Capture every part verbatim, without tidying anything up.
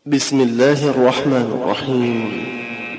بسم الله الرحمن الرحيم.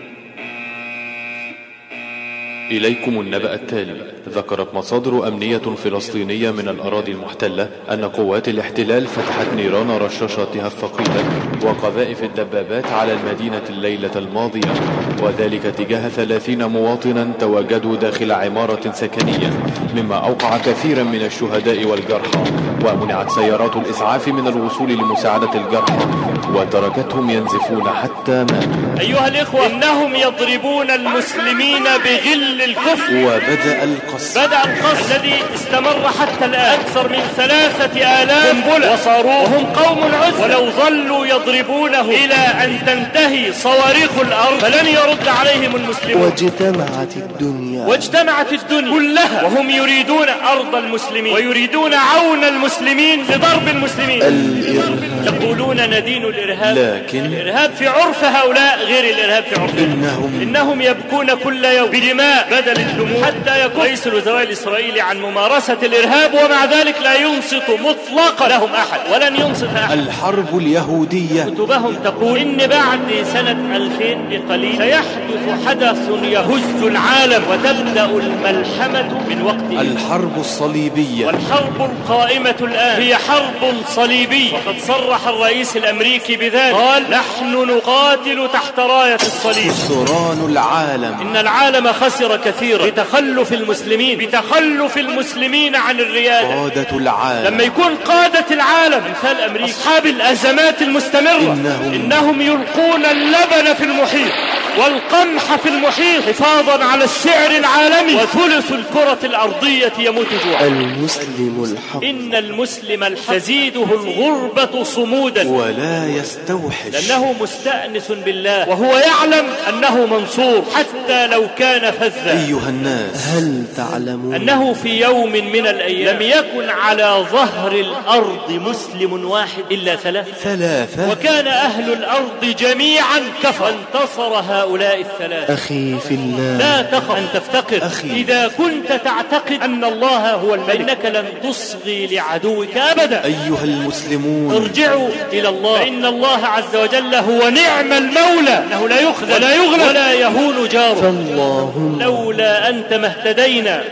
إليكم النبأ التالي. ذكرت مصادر أمنية فلسطينية من الأراضي المحتلة أن قوات الاحتلال فتحت نيران رشاشاتها الثقيلة وقذائف الدبابات على المدينة الليلة الماضية، وذلك تجاه ثلاثين مواطنا تواجدوا داخل عمارة سكنية، مما أوقع كثيرا من الشهداء والجرحى، ومنعت سيارات الإسعاف من الوصول لمساعدة الجرحى وتركتهم ينزفون حتى ماتوا. أيها الإخوة، إنهم يضربون المسلمين بغل الكفر. وبدأ القصف بدأ القصف الذي استمر حتى الآن أكثر من ثلاثة آلاف قنبلة وصاروخ، وهم قوم عزل، ولو ظلوا يضربونه إلى أن تنتهي صواريخ الأرض فلن يرد عليهم المسلمون. واجتمعت الدنيا واجتمعت الدنيا كلها وهم يريدون أرض المسلمين ويريدون عون المسلمين لضرب المسلمين. الإرهاب. يقولون ندين الإرهاب، لكن الإرهاب في عرف هؤلاء غير الإرهاب في عرف إنهم إنهم يبكون كل يوم بدماء بدل الدموع، حتى يكون رئيس الوزراء الإسرائيلي عن ممارسة الإرهاب، ومع ذلك لا ينصت مطلقا لهم أحد، ولن ينصت أحد. الحرب اليهودية. كتبهم تقول إن بعد سنة ألفين بقليل سيحدث حدث يهز العالم وتبدأ الملحمة من وقت الحرب الصليبية. والحرب القائمة الآن هي حرب صليبية، وقد صرح الرئيس الأمريكي بذلك، قال نحن نقاتل تحت راية الصليب. خسران العالم. إن العالم خسر كثيرا بتخلف المسلمين بتخلف المسلمين عن الريادة. قادة العالم لما يكون قادة العالم مثال أمريكا أصحاب الأزمات المستمرة إنهم, إنهم يلقون اللبن في المحيط والقمح في المحيط حفاظا على السعر العالمي، وثلث الكرة الأرضية يموت جوعا. المسلم الحق. إن المسلم الحق تزيده الغربة صمودا ولا يستوحش، لأنه مستأنس بالله وهو يعلم أنه منصور حتى لو كان فذا. أيها الناس، هل تعلمون أنه في يوم من الأيام لم يكن على ظهر الأرض مسلم واحد إلا ثلاثة ثلاثة وكان أهل الأرض جميعا كفر، وانتصر هؤلاء الثلاثة. أخي في الله، لا تخف أن تفتقر. أخي. إذا كنت تعتقد أن الله هو الملك فإنك لن تصغي لعدوك أبدا. أيها المسلمون، ارجعوا إلى الله، فإن الله عز وجل هو نعم المولى، أنه لا يخذل ولا يغلب ولا يهون جاره. فاللهم لولا أنت ما اهتدينا،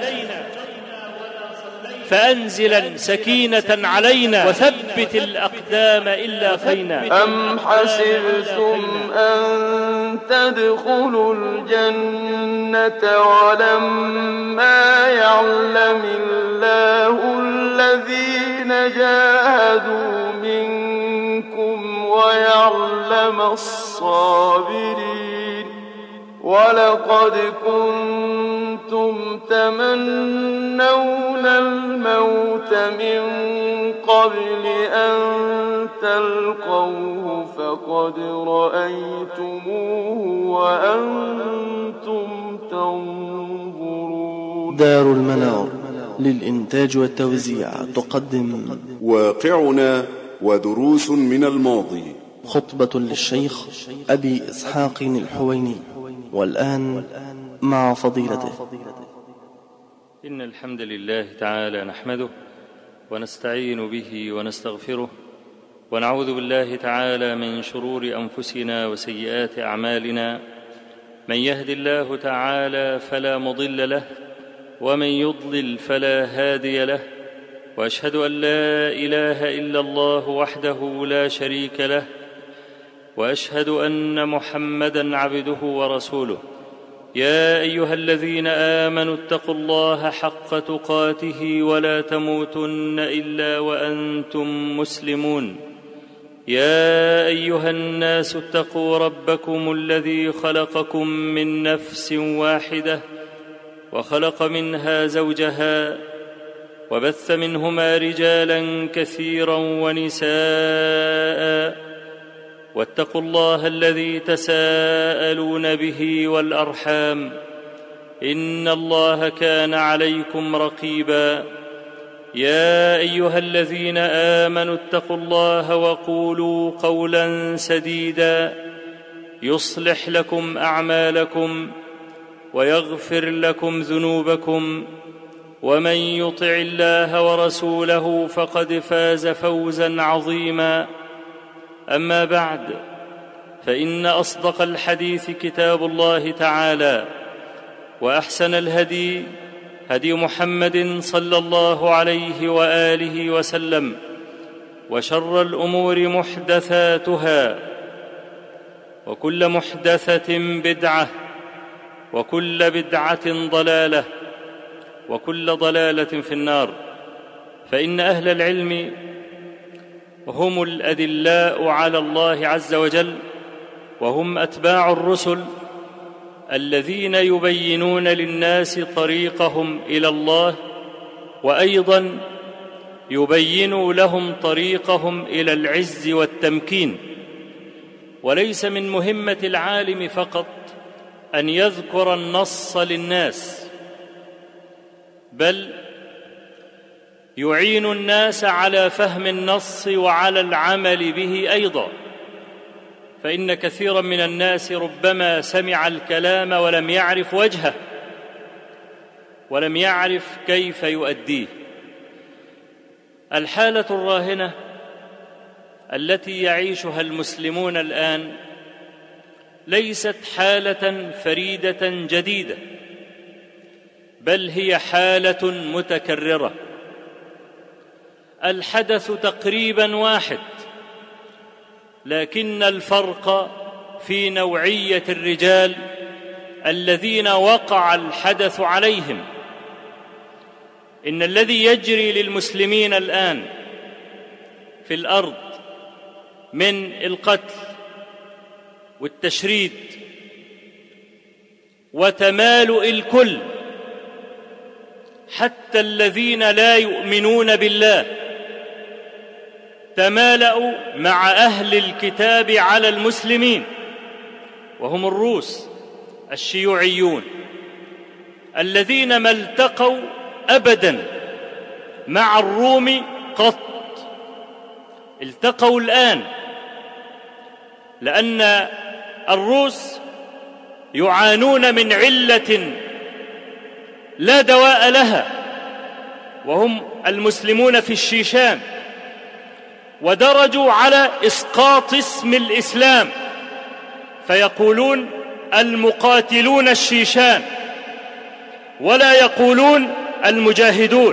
فأنزلا سكينة علينا وثبت الأقدام إلا فينا. أم حسبتم أن تدخلوا الجنة ولما يعلم الله الذين جاهدوا منكم ويعلم الصابرين. ولقد كنتم تمنون الموت من قبل أن تلقوه فقد رأيتموه وأنتم تنظرون. دار المنار للإنتاج والتوزيع تقدم واقعنا ودروس من الماضي، خطبة للشيخ أبي إسحاق الحويني. والآن مع فضيلته. إن الحمد لله تعالى نحمده ونستعين به ونستغفره، ونعوذ بالله تعالى من شرور أنفسنا وسيئات أعمالنا. من يهد الله تعالى فلا مضل له، ومن يضلل فلا هادي له، وأشهد أن لا إله إلا الله وحده لا شريك له، وأشهد أن محمدًا عبده ورسوله. يا أيها الذين آمنوا اتقوا الله حق تقاته ولا تموتن إلا وأنتم مسلمون. يا أيها الناس اتقوا ربكم الذي خلقكم من نفس واحدة وخلق منها زوجها وبث منهما رجالاً كثيراً ونساءً، واتقوا الله الذي تساءلون به والأرحام، إن الله كان عليكم رقيبا. يا أيها الذين آمنوا اتقوا الله وقولوا قولا سديدا يصلح لكم أعمالكم ويغفر لكم ذنوبكم، ومن يطع الله ورسوله فقد فاز فوزا عظيما. أما بعد، فإن أصدق الحديث كتاب الله تعالى، وأحسن الهدي هدي محمد صلى الله عليه وآله وسلم، وشر الأمور محدثاتها، وكل محدثة بدعة، وكل بدعة ضلالة، وكل ضلالة في النار. فإن أهل العلم هم الأدلاء على الله عز وجل، وهم أتباع الرسل الذين يبينون للناس طريقهم إلى الله، وأيضا يبينوا لهم طريقهم إلى العز والتمكين. وليس من مهمة العالم فقط أن يذكر النص للناس، بل يعين الناس على فهم النص وعلى العمل به أيضا. فإن كثيرا من الناس ربما سمع الكلام ولم يعرف وجهه، ولم يعرف كيف يؤديه. الحالة الراهنة التي يعيشها المسلمون الآن ليست حالة فريدة جديدة، بل هي حالة متكررة. الحدث تقريبا واحد، لكن الفرق في نوعية الرجال الذين وقع الحدث عليهم. إن الذي يجري للمسلمين الآن في الأرض من القتل والتشريد وتمالؤ الكل، حتى الذين لا يؤمنون بالله تمالأوا مع أهل الكتاب على المسلمين، وهم الروس الشيوعيون الذين ما التقوا أبداً مع الروم قط. التقوا الآن لأن الروس يعانون من علة لا دواء لها، وهم المسلمون في الشيشان، ودرجوا على إسقاط اسم الإسلام، فيقولون المقاتلون الشيشان ولا يقولون المجاهدون.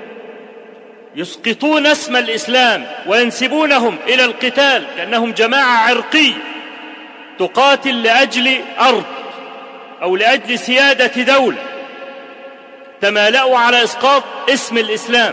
يسقطون اسم الإسلام وينسبونهم إلى القتال كأنهم جماعة عرقية تقاتل لأجل أرض أو لأجل سيادة دولة. تمالأوا على إسقاط اسم الإسلام.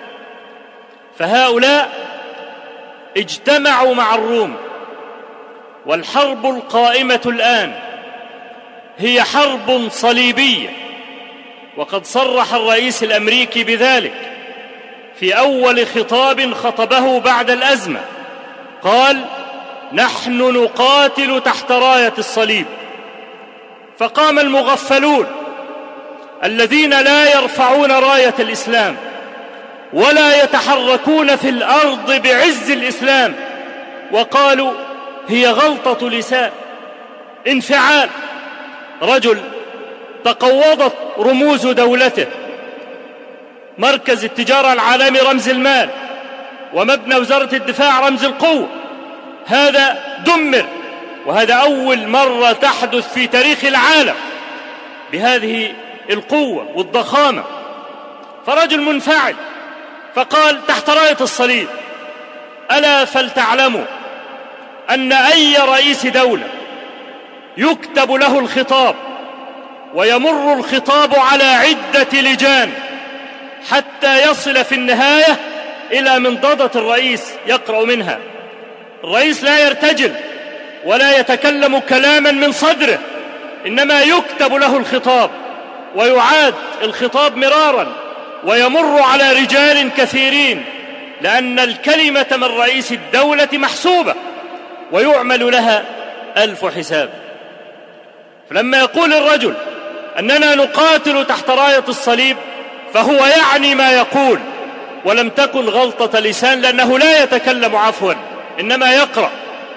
فهؤلاء اجتمعوا مع الروم، والحرب القائمة الآن هي حرب صليبية، وقد صرح الرئيس الأمريكي بذلك في أول خطاب خطبه بعد الأزمة. قال: نحن نقاتل تحت راية الصليب. فقام المغفلون الذين لا يرفعون راية الإسلام ولا يتحركون في الأرض بعز الإسلام، وقالوا هي غلطة لسان، انفعال. رجل تقوضت رموز دولته، مركز التجارة العالمي رمز المال، ومبنى وزارة الدفاع رمز القوة، هذا دمر. وهذا أول مرة تحدث في تاريخ العالم بهذه القوة والضخامة. فرجل منفعل فقال تحت راية الصليب. ألا فلتعلموا أن أي رئيس دولة يكتب له الخطاب ويمر الخطاب على عدة لجان حتى يصل في النهاية إلى منضدة الرئيس يقرأ منها. الرئيس لا يرتجل ولا يتكلم كلاما من صدره، إنما يكتب له الخطاب ويعاد الخطاب مرارا ويمر على رجال كثيرين، لأن الكلمة من رئيس الدولة محسوبة ويعمل لها ألف حساب. فلما يقول الرجل أننا نقاتل تحت راية الصليب فهو يعني ما يقول، ولم تكن غلطة لسان، لأنه لا يتكلم عفوا إنما يقرأ.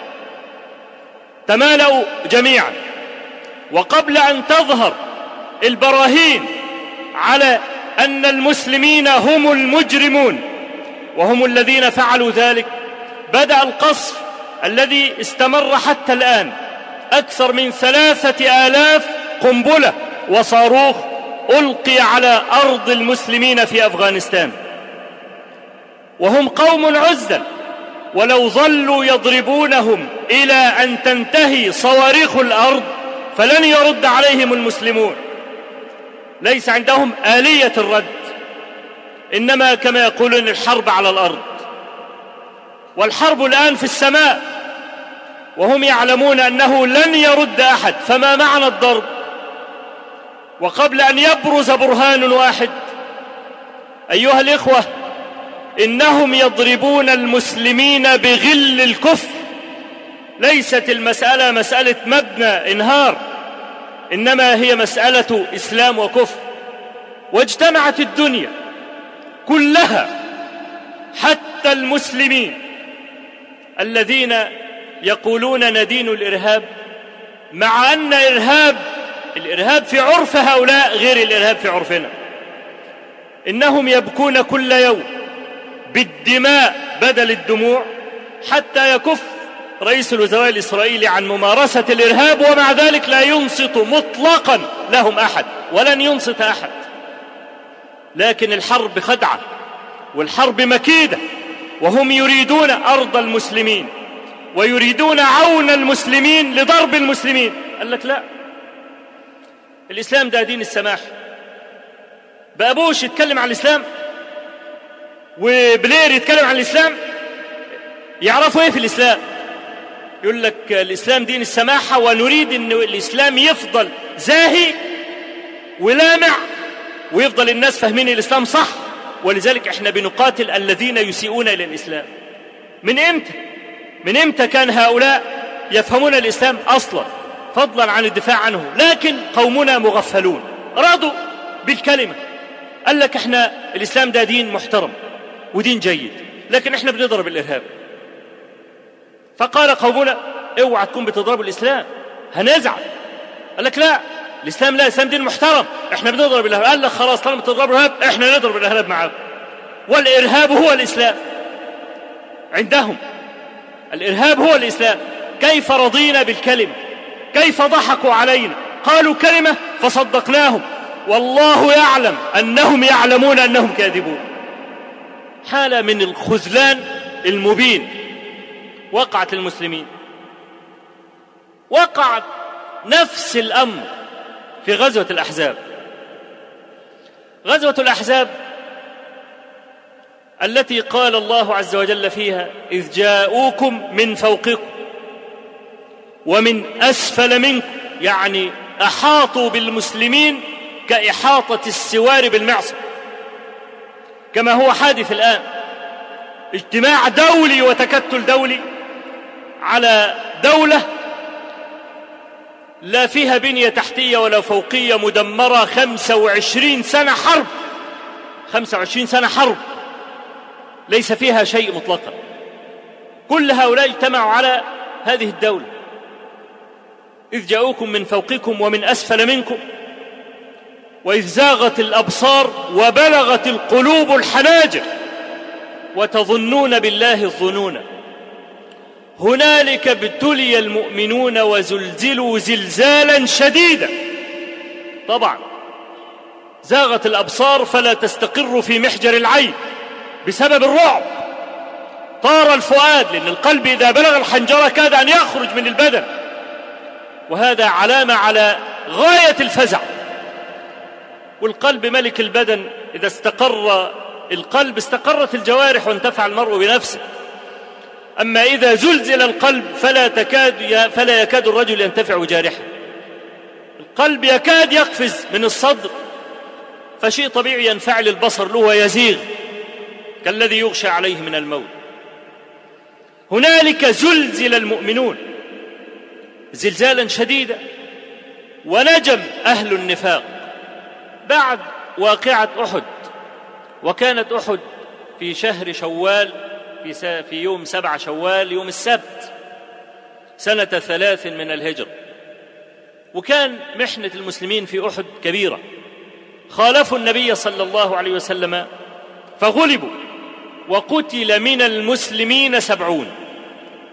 تمالأوا جميعا، وقبل أن تظهر البراهين على أن المسلمين هم المجرمون وهم الذين فعلوا ذلك، بدأ القصف الذي استمر حتى الآن أكثر من ثلاثة آلاف قنبلة وصاروخ ألقي على أرض المسلمين في أفغانستان، وهم قوم عزل، ولو ظلوا يضربونهم إلى أن تنتهي صواريخ الأرض فلن يرد عليهم المسلمون. ليس عندهم آلية الرد، إنما كما يقولون الحرب على الأرض، والحرب الآن في السماء، وهم يعلمون أنه لن يرد أحد. فما معنى الضرب؟ وقبل أن يبرز برهان واحد أيها الإخوة، إنهم يضربون المسلمين بغل الكفر. ليست المسألة مسألة مبنى انهار، إنما هي مسألة إسلام وكفر. واجتمعت الدنيا كلها حتى المسلمين الذين يقولون ندين الإرهاب، مع أن إرهاب الإرهاب في عرف هؤلاء غير الإرهاب في عرفنا. إنهم يبكون كل يوم بالدماء بدل الدموع حتى يكف رئيس الوزراء الإسرائيلي عن ممارسة الإرهاب، ومع ذلك لا ينصت مطلقا لهم أحد ولن ينصت أحد. لكن الحرب خدعة والحرب مكيدة، وهم يريدون أرض المسلمين ويريدون عون المسلمين لضرب المسلمين. قال لك لا، الإسلام ده دين السماح. بقى بوش يتكلم عن الإسلام وبلير يتكلم عن الإسلام، يعرفوا ايه في الإسلام؟ يقول لك الإسلام دين السماحة، ونريد أن الإسلام يفضل زاهي ولامع ويفضل الناس فاهمين الإسلام صح. ولذلك احنا بنقاتل الذين يسيئون إلى الإسلام. من امتى من امتى كان هؤلاء يفهمون الإسلام أصلا فضلا عن الدفاع عنه؟ لكن قومنا مغفلون، رضوا بالكلمة. قال لك احنا الإسلام ده دين محترم ودين جيد، لكن احنا بنضرب الإرهاب. فقال قومنا اوعى تكون بتضربوا الإسلام هنزعل. قال لك لا، الإسلام لا، الإسلام دين محترم، احنا بنضرب الإرهاب. قال لك خلاص طالما بتضربوا الإرهاب احنا نضرب الإرهاب معاكم. والإرهاب هو الإسلام عندهم، الإرهاب هو الإسلام. كيف رضينا بالكلمة؟ كيف ضحكوا علينا؟ قالوا كلمة فصدقناهم، والله يعلم أنهم يعلمون أنهم كاذبون. حالة من الخذلان المبين وقعت المسلمين. وقعت نفس الأمر في غزوة الأحزاب. غزوة الأحزاب التي قال الله عز وجل فيها إذ جاءوكم من فوقكم ومن أسفل منكم، يعني أحاطوا بالمسلمين كإحاطة السوار بالمعصم، كما هو حادث الآن. اجتماع دولي وتكتل دولي على دولة لا فيها بنية تحتية ولا فوقية، مدمرة خمسة وعشرين سنة حرب، خمسة وعشرين سنة حرب ليس فيها شيء مطلقا. كل هؤلاء اجتمعوا على هذه الدولة. إذ جاءوكم من فوقكم ومن أسفل منكم وإذ زاغت الأبصار وبلغت القلوب الحناجر وتظنون بالله الظنون هنالك ابتلي المؤمنون وزلزلوا زلزالا شديدا. طبعا زاغت الأبصار فلا تستقر في محجر العين بسبب الرعب. طار الفؤاد، لأن القلب إذا بلغ الحنجرة كاد أن يخرج من البدن، وهذا علامة على غاية الفزع. والقلب ملك البدن، إذا استقر القلب استقرت الجوارح وانتفع المرء بنفسه. أما إذا زلزل القلب فلا تكاد فلا يكاد الرجل ينتفع بجارحه. القلب يكاد يقفز من الصدر، فشيء طبيعي ينفعل البصر له ويزيغ كالذي يغشى عليه من الموت. هنالك زلزل المؤمنون زلزالا شديدا، ونجم أهل النفاق بعد واقعة أحد. وكانت أحد في شهر شوال، في, في يوم سبع شوال، يوم السبت، سنة ثلاث من الهجرة. وكان محنة المسلمين في أحد كبيرة، خالفوا النبي صلى الله عليه وسلم فغلبوا، وقتل من المسلمين سبعون.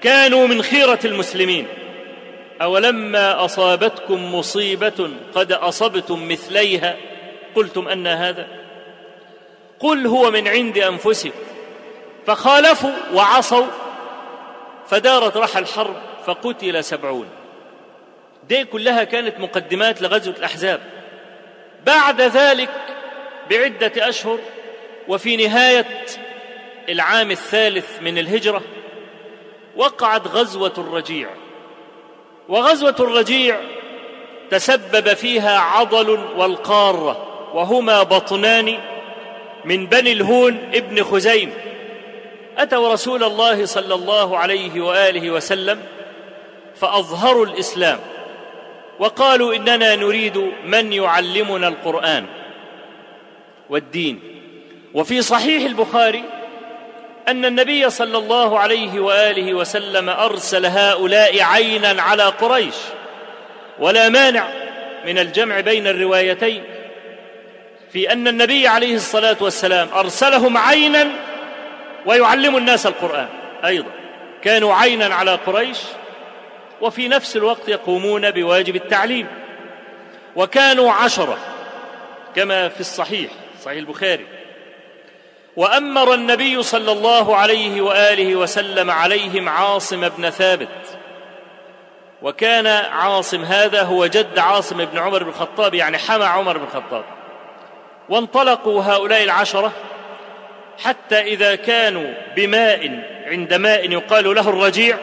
كانوا من خيرة المسلمين. أولما أصابتكم مصيبة قد أصبتم مثليها قلتم أن هذا؟ قل هو من عند أنفسكم. فخالفوا وعصوا فدارت رحى الحرب فقتل سبعون. دي كلها كانت مقدمات لغزوة الأحزاب. بعد ذلك بعدة أشهر وفي نهاية العام الثالث من الهجرة وقعت غزوة الرجيع. وغزوة الرجيع تسبب فيها عضل والقارة، وهما بطنان من بني الهون ابن خزيم، أتوا رسول الله صلى الله عليه وآله وسلم فأظهروا الإسلام وقالوا إننا نريد من يعلمنا القرآن والدين. وفي صحيح البخاري أن النبي صلى الله عليه وآله وسلم أرسل هؤلاء عينا على قريش، ولا مانع من الجمع بين الروايتين في أن النبي عليه الصلاة والسلام أرسلهم عينا ويعلم الناس القرآن أيضا، كانوا عينا على قريش وفي نفس الوقت يقومون بواجب التعليم. وكانوا عشرة كما في الصحيح صحيح البخاري. وأمر النبي صلى الله عليه وآله وسلم عليهم عاصم بن ثابت، وكان عاصم هذا هو جد عاصم بن عمر بن الخطاب، يعني حمى عمر بن الخطاب. وانطلقوا هؤلاء العشرة حتى إذا كانوا بماء عند ماء يقال له الرجيع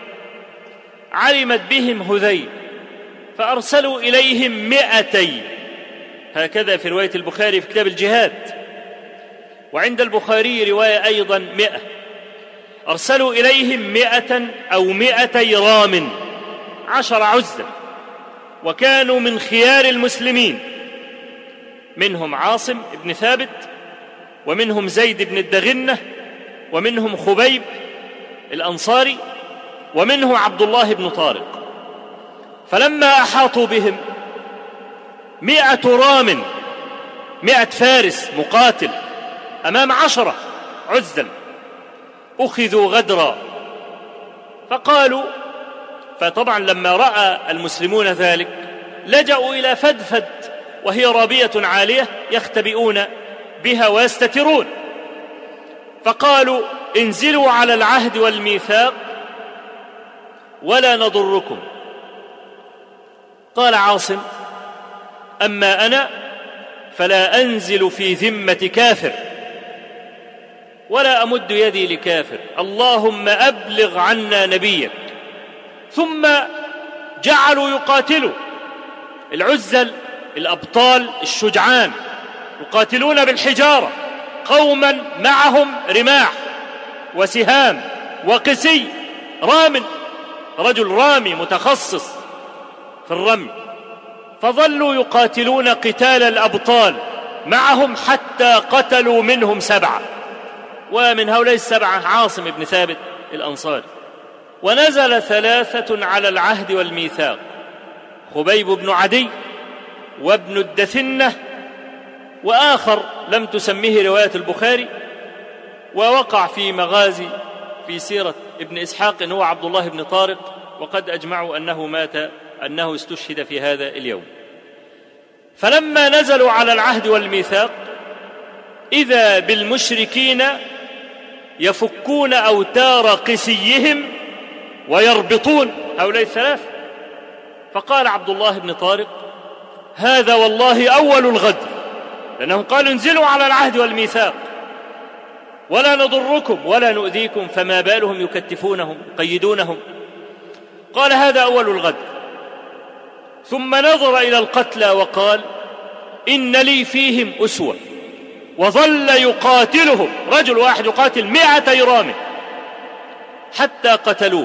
علمت بهم هذيل فأرسلوا إليهم مئتي، هكذا في رواية البخاري في كتاب الجهاد، وعند البخاري رواية أيضا مئة. أرسلوا إليهم مئة أو مئتي رام، عشر عزة، وكانوا من خيار المسلمين، منهم عاصم بن ثابت، ومنهم زيد بن الدغنة، ومنهم خبيب الأنصاري، ومنهم عبد الله بن طارق. فلما أحاطوا بهم مئة رام، مئة فارس مقاتل أمام عشرة عزا، أخذوا غدرا فقالوا، فطبعا لما رأى المسلمون ذلك لجأوا إلى فدفد وهي رابية عالية يختبئون بها ويستترون، فقالوا انزلوا على العهد والميثاق ولا نضركم. قال عاصم أما أنا فلا أنزل في ذمة كافر ولا أمد يدي لكافر، اللهم أبلغ عنا نبيك. ثم جعلوا يقاتلوا العزل الأبطال الشجعان، يقاتلون بالحجارة قوما معهم رماح وسهام وقسي، رام رجل رامي متخصص في الرمي، فظلوا يقاتلون قتال الأبطال معهم حتى قتلوا منهم سبعة، ومن هؤلاء السبعة عاصم بن ثابت الأنصاري. ونزل ثلاثة على العهد والميثاق، خبيب بن عدي وابن الدثنة وآخر لم تسميه رواية البخاري، ووقع في مغازي في سيرة ابن إسحاق هو عبد الله بن طارق، وقد أجمعوا أنه مات أنه استشهد في هذا اليوم. فلما نزلوا على العهد والميثاق إذا بالمشركين يفكون أوتار قسيهم ويربطون هؤلاء الثلاث. فقال عبد الله بن طارق هذا والله أول الغدر، لأنهم قالوا انزلوا على العهد والميثاق ولا نضركم ولا نؤذيكم، فما بالهم يكتفونهم يقيدونهم. قال هذا أول الغدر. ثم نظر إلى القتلى وقال إن لي فيهم أسوة، وظل يقاتلهم، رجل واحد يقاتل مئة رام حتى قتلوه.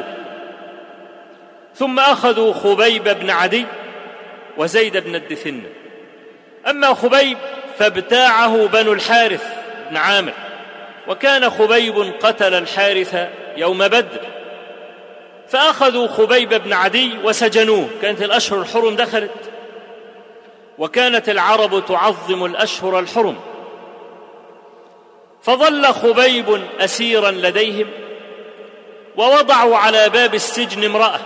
ثم أخذوا خبيب بن عدي وزيد بن الدثنة. أما خبيب فابتاعه بنو الحارث بن عامر، وكان خبيب قتل الحارث يوم بدر، فأخذوا خبيب بن عدي وسجنوه. كانت الأشهر الحرم دخلت، وكانت العرب تعظم الأشهر الحرم، فظل خبيب أسيرا لديهم ووضعوا على باب السجن امرأة.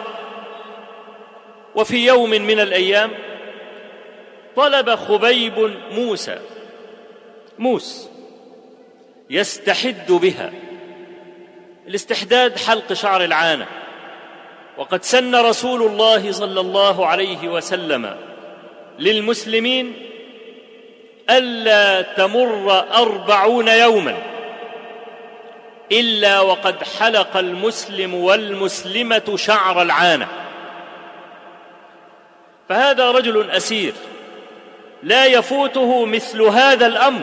وفي يوم من الأيام طلب خبيب موسى موس يستحد بها. الاستحداد حلق شعر العانة، وقد سن رسول الله صلى الله عليه وسلم للمسلمين ألا تمر أربعون يوما إلا وقد حلق المسلم والمسلمة شعر العانة. فهذا رجل أسير لا يفوته مثل هذا الأمر،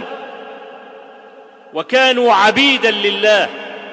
وكانوا عبيدا لله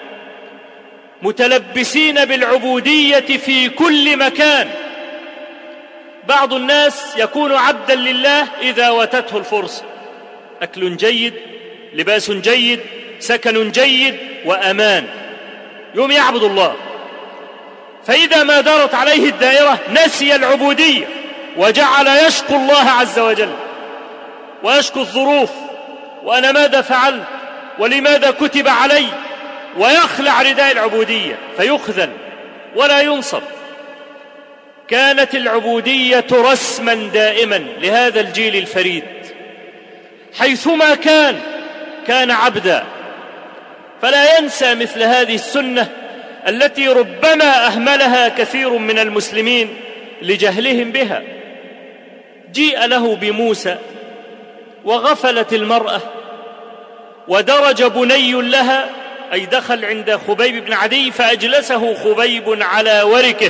متلبسين بالعبودية في كل مكان. بعض الناس يكون عبدا لله إذا واتته الفرصة، أكل جيد، لباس جيد، سكن جيد، وأمان، يوم يعبد الله. فإذا ما دارت عليه الدائرة نسي العبودية وجعل يشكو الله عز وجل ويشكو الظروف، وأنا ماذا فعلت ولماذا كتب علي، ويخلع رداء العبودية فيخذل ولا ينصر. كانت العبودية رسما دائما لهذا الجيل الفريد، حيثما كان كان عبدا. فلا ينسى مثل هذه السنة التي ربما أهملها كثير من المسلمين لجهلهم بها. جيء له بموسى وغفلت المرأة، ودرج بني لها، أي دخل عند خبيب بن عدي فأجلسه خبيب على وركه،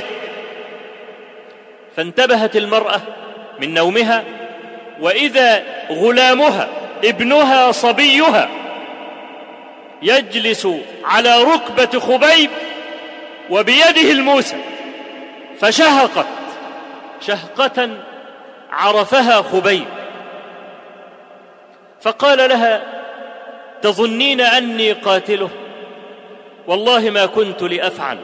فانتبهت المرأة من نومها وإذا غلامها ابنها صبيها يجلس على ركبة خبيب وبيده الموسى، فشهقت شهقة عرفها خبيب، فقال لها: تظنين أني قاتله؟ والله ما كنت لأفعل.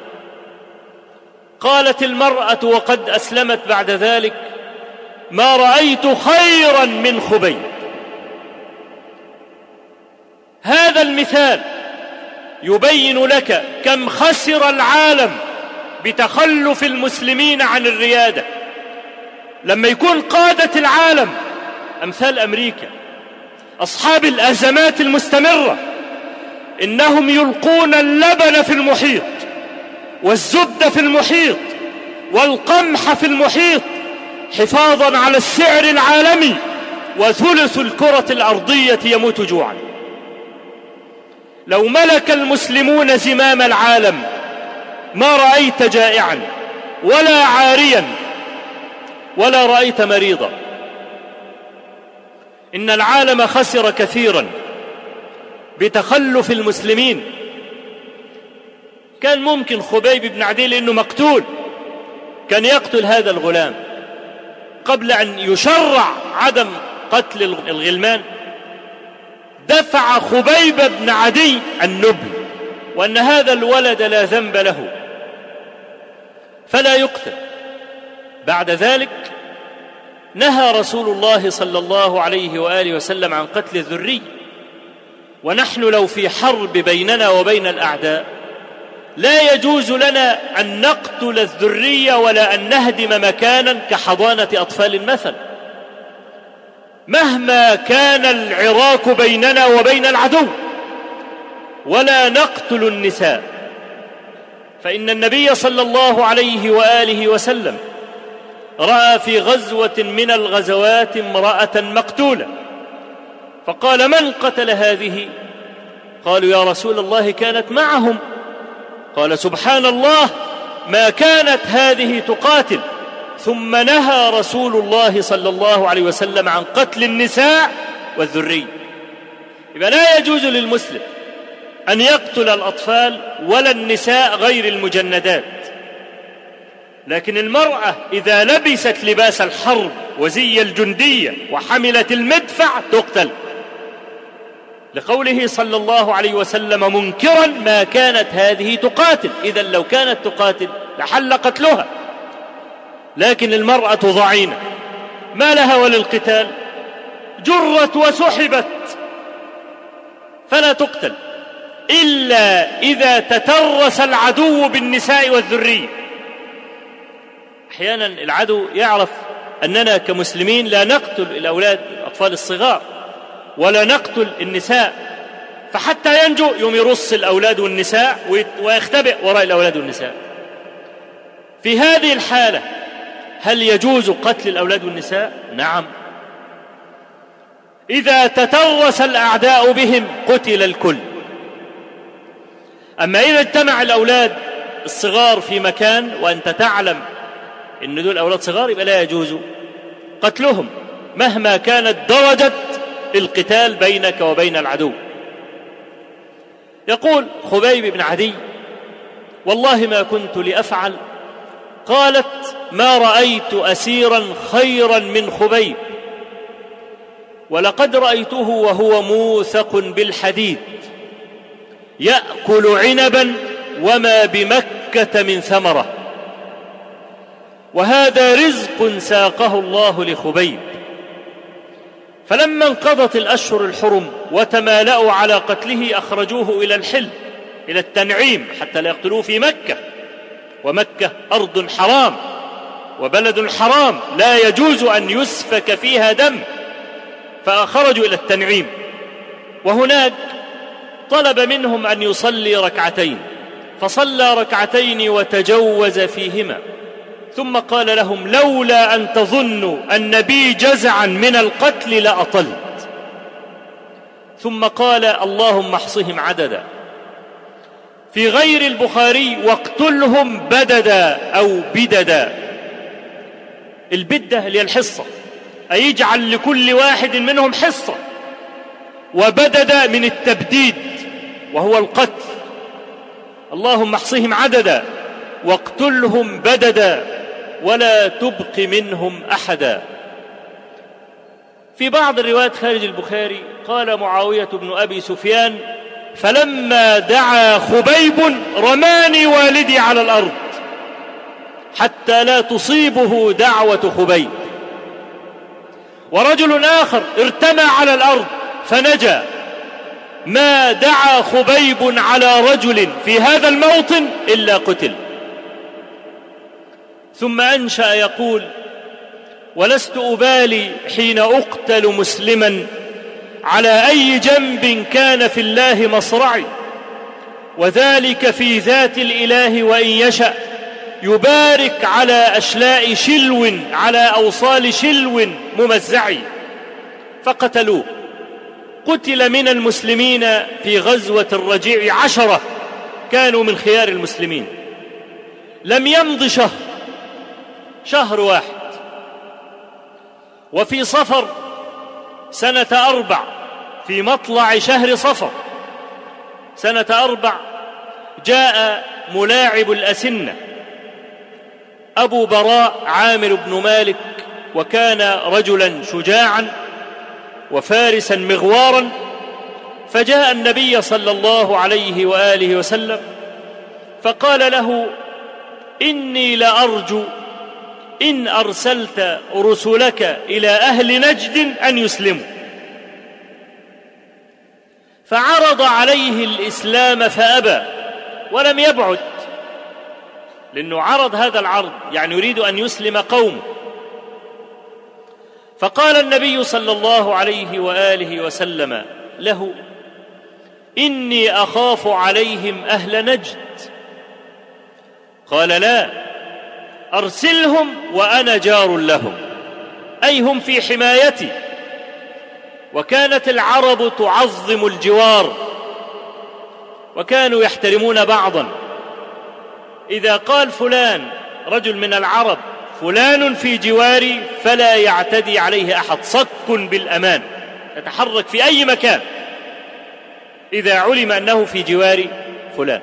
قالت المرأة وقد أسلمت بعد ذلك: ما رأيت خيرا من خبيب. هذا المثال يبين لك كم خسر العالم بتخلف المسلمين عن الريادة. لما يكون قادة العالم أمثال أمريكا أصحاب الأزمات المستمرة، إنهم يلقون اللبن في المحيط والزبد في المحيط والقمح في المحيط حفاظا على السعر العالمي، وثلث الكرة الأرضية يموت جوعا. لو ملك المسلمون زمام العالم ما رأيت جائعا ولا عاريا ولا رأيت مريضا. إن العالم خسر كثيرا بتخلف المسلمين. كان ممكن خبيب بن عدي لأنه مقتول كان يقتل هذا الغلام قبل أن يشرع عدم قتل الغلمان. دفع خبيب بن عدي النبل، وأن هذا الولد لا ذنب له فلا يقتل. بعد ذلك نهى رسول الله صلى الله عليه وآله وسلم عن قتل الذري. ونحن لو في حرب بيننا وبين الأعداء لا يجوز لنا أن نقتل الذرية ولا أن نهدم مكانا كحضانة أطفال مثلا، مهما كان العراك بيننا وبين العدو. ولا نقتل النساء، فإن النبي صلى الله عليه وآله وسلم رأى في غزوة من الغزوات امرأة مقتولة، فقال: من قتل هذه؟ قالوا: يا رسول الله كانت معهم. قال: سبحان الله، ما كانت هذه تقاتل. ثم نهى رسول الله صلى الله عليه وسلم عن قتل النساء والذري. يبقى لا يجوز للمسلم أن يقتل الأطفال ولا النساء غير المجندات. لكن المرأة إذا لبست لباس الحرب وزي الجندية وحملت المدفع تقتل، لقوله صلى الله عليه وسلم منكرا: ما كانت هذه تقاتل. إذن لو كانت تقاتل لحل قتلها. لكن المرأة ضعينة ما لها وللقتال، جرت وسحبت فلا تقتل إلا إذا تترس العدو بالنساء والذرية. أحيانا العدو يعرف أننا كمسلمين لا نقتل الأولاد الأطفال الصغار ولا نقتل النساء، فحتى ينجو يوم يرص الأولاد والنساء ويختبئ وراء الأولاد والنساء. في هذه الحالة هل يجوز قتل الأولاد والنساء؟ نعم. إذا تترس الأعداء بهم قتل الكل. أما إذا اجتمع الأولاد الصغار في مكان وأنت تعلم إن دول أولاد صغار يبقى لا يجوز قتلهم مهما كانت درجة القتال بينك وبين العدو. يقول خبيب بن عدي: والله ما كنت لأفعل. قالت: ما رأيت أسيرا خيرا من خبيب، ولقد رأيته وهو موثق بالحديد يأكل عنبا وما بمكة من ثمرة، وهذا رزق ساقه الله لخبيب. فلما انقضت الأشهر الحرم وتمالأوا على قتله أخرجوه إلى الحل، إلى التنعيم، حتى لا يقتلوه في مكة، ومكة أرض حرام وبلد حرام لا يجوز أن يسفك فيها دم، فأخرجوا إلى التنعيم. وهناك طلب منهم أن يصلي ركعتين، فصلى ركعتين وتجوز فيهما، ثم قال لهم: لولا أن تظنوا أن بي جزعا من القتل لأطلت. ثم قال: اللهم احصهم عددا. في غير البخاري: واقتلهم بددا أو بددا. البدة اللي هي الحصة، أي يجعل لكل واحد منهم حصة، وبددا من التبديد وهو القتل. اللهم احصهم عددا واقتلهم بددا ولا تبق منهم أحدا. في بعض الروايات خارج البخاري قال معاوية بن أبي سفيان: فلما دعا خبيب رماني والدي على الأرض حتى لا تصيبه دعوة خبيب. ورجل آخر ارتمى على الأرض فنجا. ما دعا خبيب على رجل في هذا الموطن إلا قتل. ثم أنشأ يقول: ولست أبالي حين أقتل مسلما على أي جنب كان في الله مصرعي، وذلك في ذات الإله وإن يشأ يبارك على أشلاء شلو على أوصال شلو ممزعي. فقتلوه. قتل من المسلمين في غزوة الرجيع عشرة كانوا من خيار المسلمين. لم يمض شهر شهر واحد، وفي صفر سنة أربع، في مطلع شهر صفر سنة أربع، جاء ملاعب الأسنة أبو براء عامر بن مالك، وكان رجلا شجاعا وفارسا مغوارا، فجاء النبي صلى الله عليه وآله وسلم فقال له: إني لأرجو إن أرسلت رسلك إلى أهل نجد أن يسلموا. فعرض عليه الإسلام فأبى ولم يبعد، لأنه عرض هذا العرض يعني يريد أن يسلم قومه. فقال النبي صلى الله عليه وآله وسلم له: إني أخاف عليهم أهل نجد. قال: لا، أرسلهم وأنا جار لهم، أي هم في حمايتي. وكانت العرب تعظم الجوار، وكانوا يحترمون بعضا. إذا قال فلان رجل من العرب: فلان في جواري، فلا يعتدي عليه أحد، صك بالأمان، يتحرك في أي مكان إذا علم أنه في جوار فلان.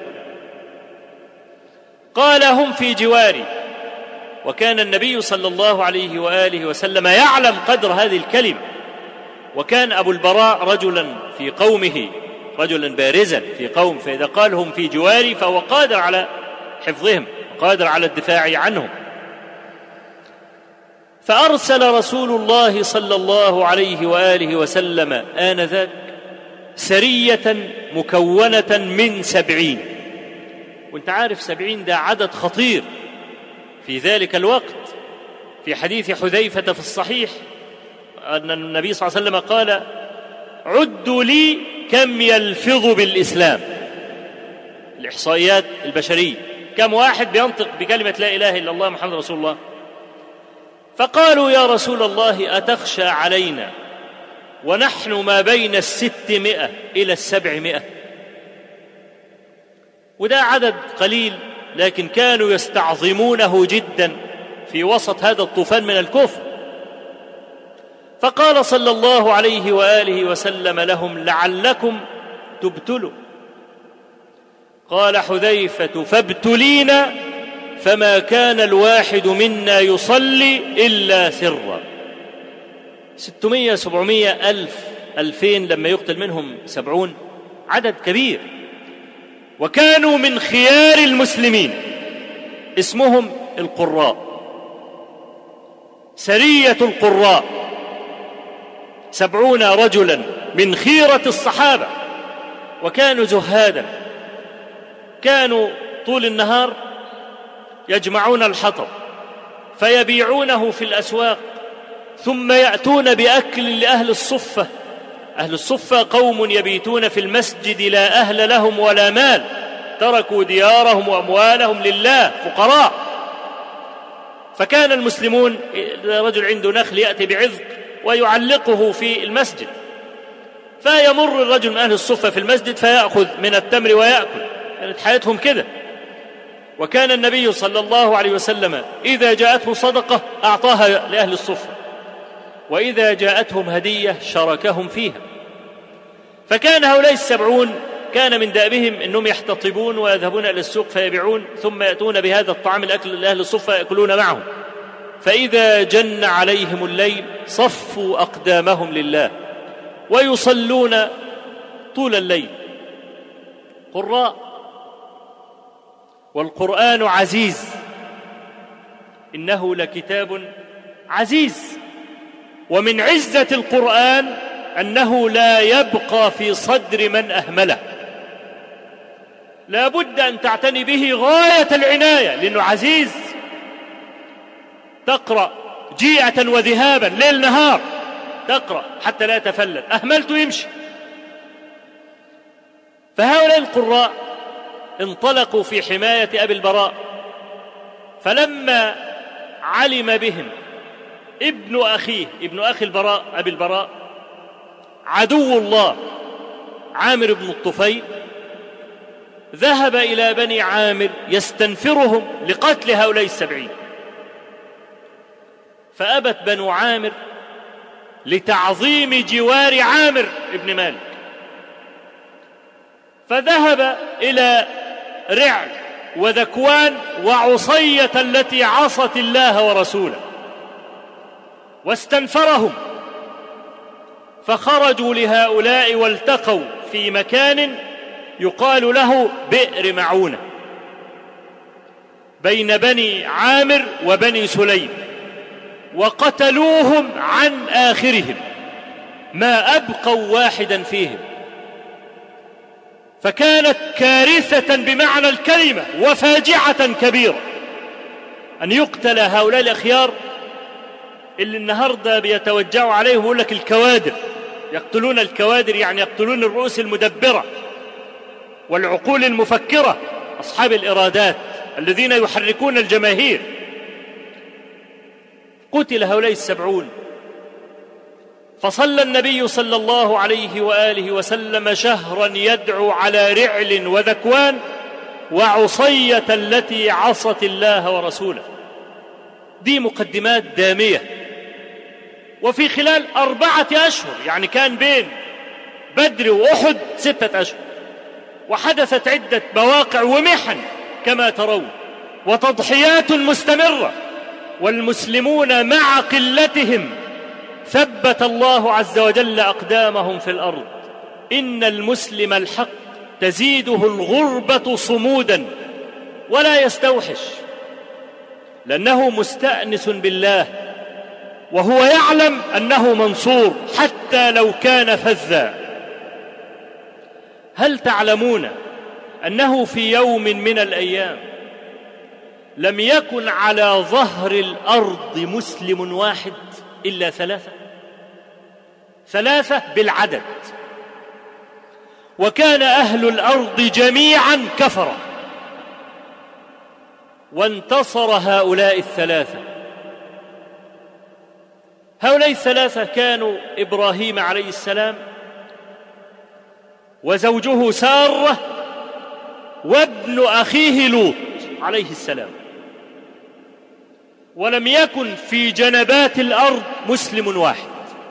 قال: هم في جواري. وكان النبي صلى الله عليه وآله وسلم يعلم قدر هذه الكلمة. وكان أبو البراء رجلا في قومه، رجلا بارزا في قوم، فإذا قال هم في جواري فهو قادر على حفظهم، قادر على الدفاع عنهم. فأرسل رسول الله صلى الله عليه وآله وسلم آنذاك سرية مكونة من سبعين. وانت عارف سبعين ده عدد خطير في ذلك الوقت. في حديث حذيفة في الصحيح أن النبي صلى الله عليه وسلم قال: عدوا لي كم يلفظ بالإسلام. الإحصائيات البشرية كم واحد بينطق بكلمة لا إله إلا الله محمد رسول الله. فقالوا: يا رسول الله أتخشى علينا ونحن ما بين الستمائة إلى السبعمائة؟ وده عدد قليل، لكن كانوا يستعظمونه جدا في وسط هذا الطوفان من الكفر. فقال صلى الله عليه وآله وسلم لهم: لعلكم تبتلوا. قال حذيفة: فابتلينا، فما كان الواحد منا يصلي إلا سرا. ستمائة سبعمائة ألف ألفين لما يقتل منهم سبعون، عدد كبير. وكانوا من خيار المسلمين، اسمهم القراء، سرية القراء، سبعون رجلا من خيرة الصحابة. وكانوا زهادا، كانوا طول النهار يجمعون الحطب فيبيعونه في الأسواق، ثم يأتون بأكل لأهل الصفة. أهل الصفة قوم يبيتون في المسجد لا أهل لهم ولا مال، تركوا ديارهم وأموالهم لله، فقراء. فكان المسلمون رجل عنده نخل يأتي بعذق ويعلقه في المسجد، فيمر الرجل من أهل الصفة في المسجد فيأخذ من التمر ويأكل. كانت حياتهم كده. وكان النبي صلى الله عليه وسلم إذا جاءته صدقة أعطاها لأهل الصفة، وإذا جاءتهم هدية شاركهم فيها. فكان هؤلاء السبعون كان من دأبهم أنهم يحتطبون ويذهبون إلى السوق فيبيعون، ثم يأتون بهذا الطعام الأكل لأهل الصفة يأكلون معهم. فإذا جن عليهم الليل صفوا أقدامهم لله ويصلون طول الليل. قراء. والقرآن عزيز، إنه لكتاب عزيز. ومن عزة القرآن أنه لا يبقى في صدر من أهمله، لا بد أن تعتني به غاية العناية، لأنه عزيز. تقرأ جيئة وذهابا ليل نهار، تقرأ حتى لا يتفلت، أهملته يمشي. فهؤلاء القراء انطلقوا في حماية أبي البراء. فلما علم بهم ابن أخيه، ابن أخي البراء أبي البراء، عدو الله عامر بن الطفيل، ذهب إلى بني عامر يستنفرهم لقتل هؤلاء السبعين. فأبت بنو عامر لتعظيم جوار عامر ابن مالك، فذهب إلى رعل وذكوان وعصية التي عصت الله ورسوله واستنفرهم. فخرجوا لهؤلاء والتقوا في مكان يقال له بئر معونة بين بني عامر وبني سليم، وقتلوهم عن آخرهم، ما أبقوا واحدا فيهم. فكانت كارثة بمعنى الكلمة وفاجعة كبيرة أن يقتل هؤلاء الأخيار اللي النهاردة بيتوجعوا عليهم ويقول لك الكوادر، يقتلون الكوادر، يعني يقتلون الرؤوس المدبرة والعقول المفكرة، أصحاب الإرادات الذين يحركون الجماهير. قتل هؤلاء السبعون. فصلى النبي صلى الله عليه وآله وسلم شهرا يدعو على رعل وذكوان وعصية التي عصت الله ورسوله. دي مقدمات دامية. وفي خلال أربعة أشهر، يعني كان بين بدر وأحد ستة أشهر، وحدثت عدة مواقع ومحن كما ترون، وتضحيات مستمرة، والمسلمون مع قلتهم ثبت الله عز وجل أقدامهم في الأرض. إن المسلم الحق تزيده الغربة صمودا ولا يستوحش، لأنه مستأنس بالله، وهو يعلم أنه منصور حتى لو كان فذا. هل تعلمون أنه في يوم من الأيام لم يكن على ظهر الأرض مسلم واحد إلا ثلاثة ثلاثة بالعدد، وكان أهل الأرض جميعا كفرة، وانتصر هؤلاء الثلاثة. هؤلاء الثلاثة كانوا إبراهيم عليه السلام وزوجه سارة وابن أخيه لوط عليه السلام، ولم يكن في جنبات الأرض مسلم واحد،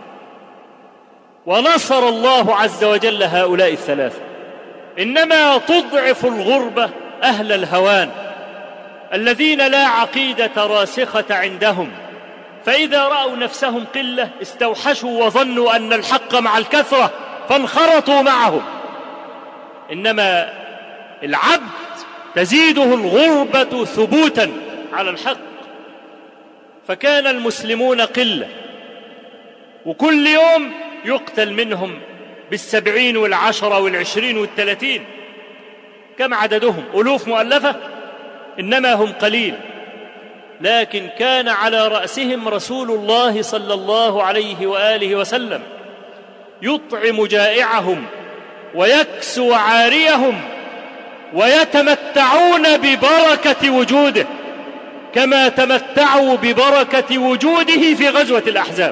ونصر الله عز وجل هؤلاء الثلاثة. إنما تضعف الغربة أهل الهوان الذين لا عقيدة راسخة عندهم، فإذا رأوا نفسهم قلة استوحشوا وظنوا أن الحق مع الكثرة فانخرطوا معهم. إنما العبد تزيده الغربة ثبوتا على الحق، فكان المسلمون قلة، وكل يوم يقتل منهم بالسبعين والعشرة والعشرين والثلاثين. كم عددهم؟ ألوف مؤلفة، إنما هم قليل. لكن كان على رأسهم رسول الله صلى الله عليه وآله وسلم يطعم جائعهم ويكسو عاريهم، ويتمتعون ببركة وجوده كما تمتعوا ببركة وجوده في غزوة الأحزاب.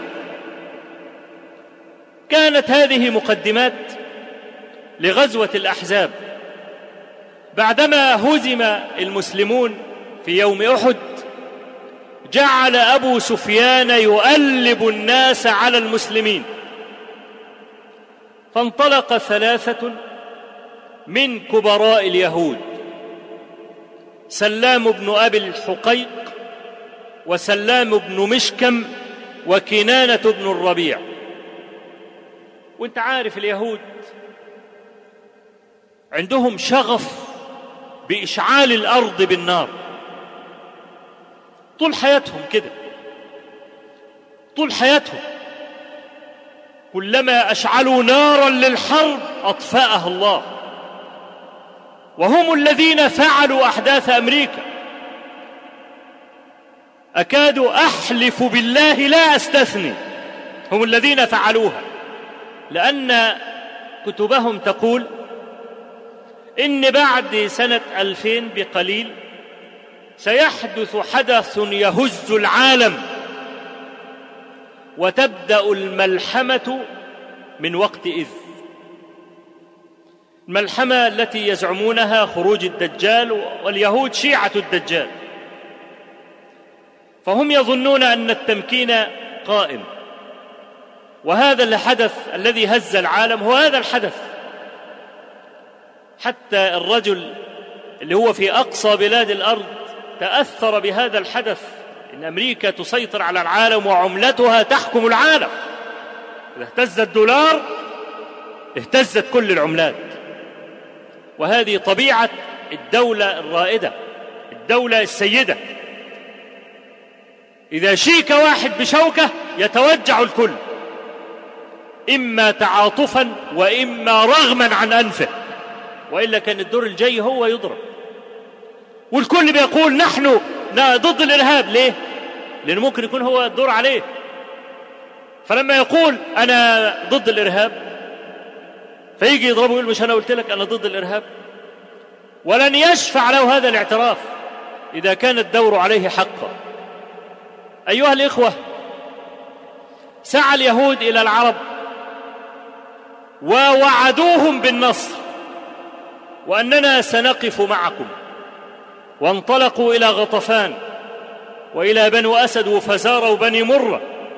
كانت هذه مقدمات لغزوة الأحزاب. بعدما هزم المسلمون في يوم أحد، جعل أبو سفيان يؤلب الناس على المسلمين، فانطلق ثلاثة من كبراء اليهود، سلام بن أبي الحقيق وسلام بن مشكم وكنانة بن الربيع. وانت عارف اليهود عندهم شغف بإشعال الأرض بالنار، طول حياتهم كده، طول حياتهم كلما أشعلوا نارا للحرب أطفأها الله. وهم الذين فعلوا أحداث أمريكا. أكاد أحلف بالله لا أستثني، هم الذين فعلوها، لأن كتبهم تقول إن بعد سنة ألفين بقليل سيحدث حدث يهز العالم، وتبدأ الملحمة من وقتئذ. الملحمة التي يزعمونها خروج الدجال، واليهود شيعة الدجال، فهم يظنون أن التمكين قائم. وهذا الحدث الذي هز العالم هو هذا الحدث. حتى الرجل اللي هو في أقصى بلاد الأرض تأثر بهذا الحدث، إن أمريكا تسيطر على العالم وعملتها تحكم العالم. إذا اهتز الدولار اهتزت كل العملات. وهذه طبيعة الدولة الرائدة، الدولة السيدة. إذا شيك واحد بشوكة يتوجع الكل، إما تعاطفا وإما رغما عن أنفه، وإلا كان الدور الجاي هو يضرب. والكل بيقول نحن ضد الإرهاب. ليه؟ لأنه ممكن يكون هو الدور عليه. فلما يقول أنا ضد الإرهاب فيجي يضربه ويقول مش أنا قلت لك أنا ضد الإرهاب؟ ولن يشفع له هذا الاعتراف إذا كان الدور عليه حقا. أيها الإخوة، سعى اليهود إلى العرب ووعدوهم بالنصر وأننا سنقف معكم، وانطلقوا إلى غطفان وإلى بنو أسد وفزار وبني مرة،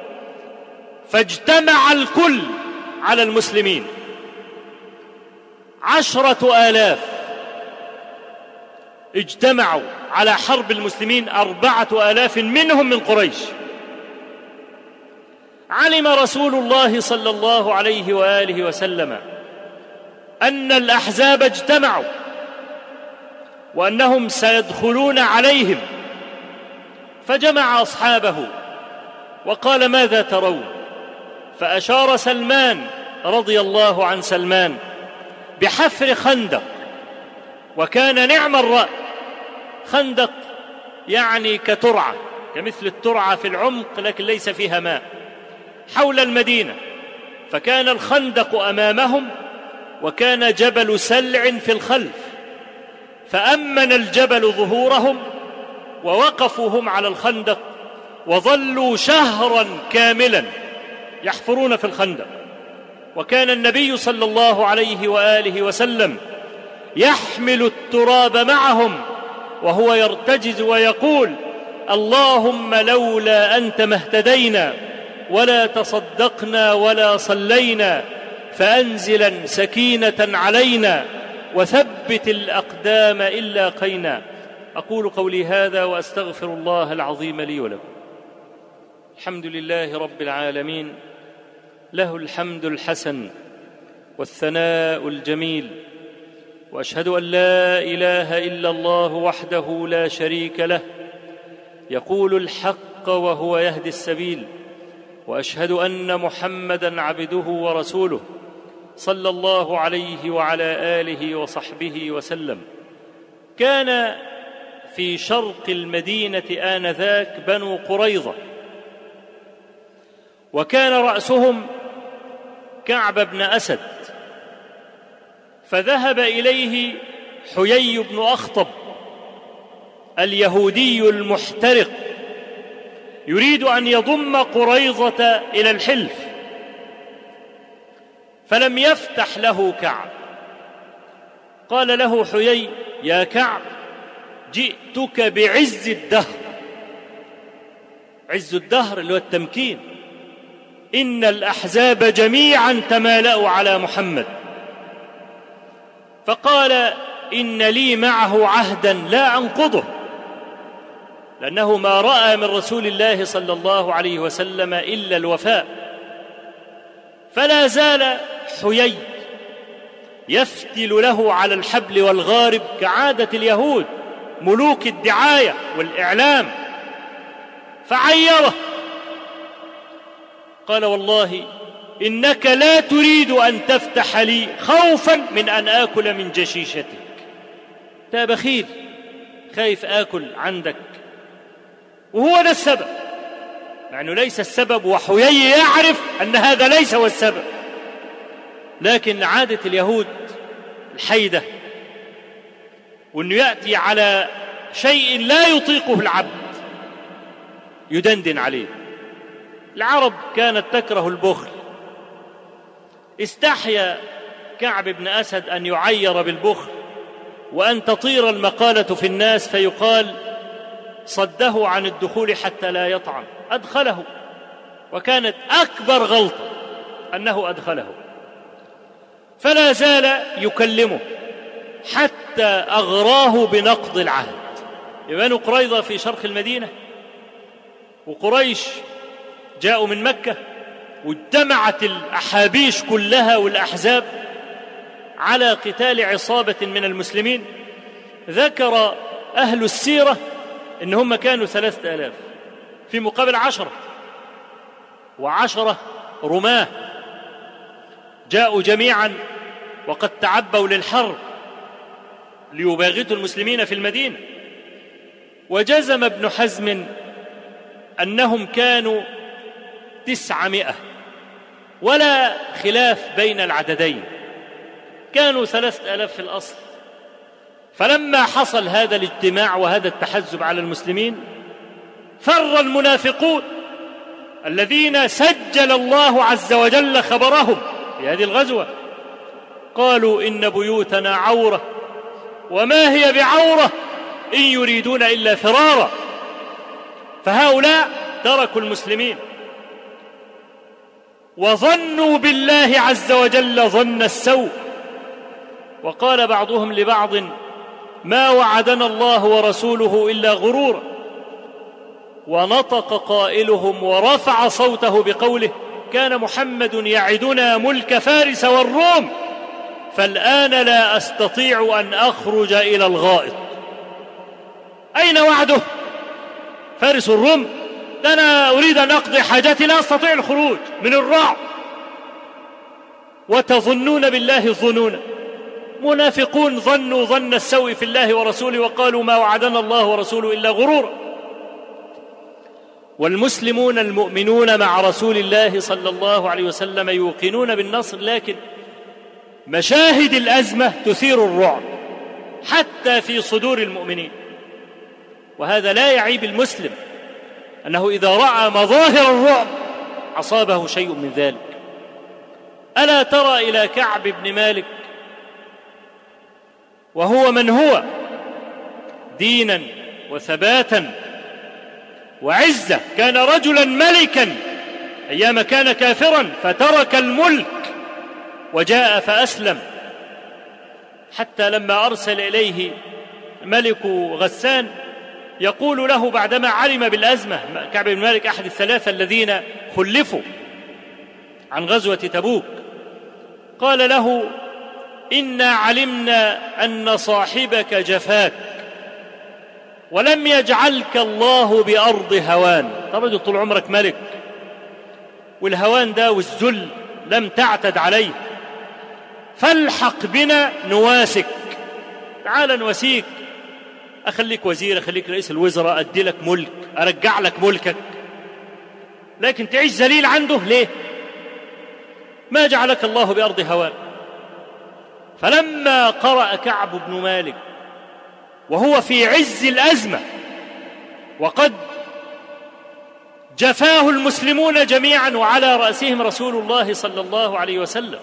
فاجتمع الكل على المسلمين عشرة آلاف. اجتمعوا على حرب المسلمين أربعة آلاف منهم من قريش. علم رسول الله صلى الله عليه وآله وسلم أن الأحزاب اجتمعوا وأنهم سيدخلون عليهم، فجمع أصحابه وقال ماذا ترون؟ فأشار سلمان رضي الله عن سلمان بحفر خندق، وكان نعم الرأي. خندق يعني كترعة، كمثل الترعة في العمق لكن ليس فيها ماء، حول المدينة. فكان الخندق أمامهم وكان جبل سلع في الخلف، فأمن الجبل ظهورهم ووقفوا هم على الخندق، وظلوا شهرا كاملا يحفرون في الخندق. وكان النبي صلى الله عليه وآله وسلم يحمل التراب معهم وهو يرتجز ويقول: اللهم لولا أنت ما اهتدينا ولا تصدقنا ولا صلينا، فأنزلا سكينة علينا وثبت الأقدام إن لاقينا. أقول قولي هذا وأستغفر الله العظيم لي ولكم. الحمد لله رب العالمين، له الحمد الحسن والثناء الجميل، وأشهد أن لا إله إلا الله وحده لا شريك له، يقول الحق وهو يهدي السبيل، وأشهد أن محمدًا عبده ورسوله صلى الله عليه وعلى آله وصحبه وسلم. كان في شرق المدينة آنذاك بنو قريظة، وكان رأسهم كعب بن أسد، فذهب إليه حيي بن أخطب اليهودي المحترق يريد أن يضم قريظة إلى الحلف، فلم يفتح له كعب. قال له حيي: يا كعب، جئتك بعز الدهر. عز الدهر اللي هو التمكين. إن الأحزاب جميعا تمالأوا على محمد. فقال: إن لي معه عهدا لا أنقضه، لأنه ما رأى من رسول الله صلى الله عليه وسلم إلا الوفاء. فلا زال حيي يفتل له على الحبل والغارب كعادة اليهود، ملوك الدعاية والإعلام. فعيره، قال: والله إنك لا تريد أن تفتح لي خوفا من أن آكل من جشيشتك. أنت بخيل، خايف آكل عندك، وهو ده السبب، مع أنه ليس السبب، وحيي يعرف أن هذا ليس هو السبب، لكن عادة اليهود الحيدة، وأنه يأتي على شيء لا يطيقه العبد يدندن عليه. العرب كانت تكره البخل. استحيا كعب بن أسد أن يعير بالبخل وأن تطير المقالة في الناس فيقال: صده عن الدخول حتى لا يطعم. أدخله، وكانت أكبر غلطة أنه أدخله. فلا زال يكلمه حتى أغراه بنقض العهد. بنو قريظة في شرق المدينة، وقريش جاءوا من مكة، واجتمعت الأحابيش كلها والأحزاب على قتال عصابة من المسلمين. ذكر أهل السيرة إن هم كانوا ثلاثة آلاف في مقابل عشرة، وعشرة رماه جاءوا جميعا وقد تعبوا للحرب ليباغتوا المسلمين في المدينة. وجزم ابن حزم أنهم كانوا تسعمائة، ولا خلاف بين العددين، كانوا ثلاثة آلاف في الأصل. فلما حصل هذا الاجتماع وهذا التحزب على المسلمين، فر المنافقون الذين سجل الله عز وجل خبرهم في هذه الغزوة، قالوا: إن بيوتنا عورة، وما هي بعورة إن يريدون إلا فرارا. فهؤلاء تركوا المسلمين وظنوا بالله عز وجل ظن السوء. وقال بعضهم لبعض: ما وعدنا الله ورسوله إلا غرورا. ونطق قائلهم ورفع صوته بقوله: كان محمد يعدنا ملك فارس والروم، فالآن لا أستطيع أن أخرج إلى الغائط. أين وعده؟ فارس الروم؟ أنا أريد أن أقضي حاجتي، لا أستطيع الخروج من الرعب. وتظنون بالله الظنون. منافقون ظنوا ظن السوء في الله ورسوله وقالوا ما وعدنا الله ورسوله إلا غرورا. والمسلمون المؤمنون مع رسول الله صلى الله عليه وسلم يوقنون بالنصر، لكن مشاهد الأزمة تثير الرعب حتى في صدور المؤمنين. وهذا لا يعيب المسلم أنه إذا رأى مظاهر الرعب أصابه شيء من ذلك. ألا ترى إلى كعب بن مالك وهو من هو دينا وثباتا وعزة، كان رجلا ملكا أيام كان كافرا فترك الملك وجاء فأسلم، حتى لما أرسل إليه ملك غسان يقول له بعدما علم بالأزمة، كعب بن مالك أحد الثلاثة الذين خلفوا عن غزوة تبوك، قال له إنا علمنا أن صاحبك جفاك ولم يجعلك الله بأرض هوان. طبعا طول عمرك ملك، والهوان ده والذل لم تعتد عليه، فالحق بنا نواسك، تعال نواسيك، أخليك وزير، أخليك رئيس الوزراء، أدي لك ملك، أرجع لك ملكك، لكن تعيش ذليل عنده ليه؟ ما جعلك الله بأرض هوان. فلما قرأ كعب بن مالك وهو في عز الأزمة وقد جفاه المسلمون جميعا وعلى رأسهم رسول الله صلى الله عليه وسلم،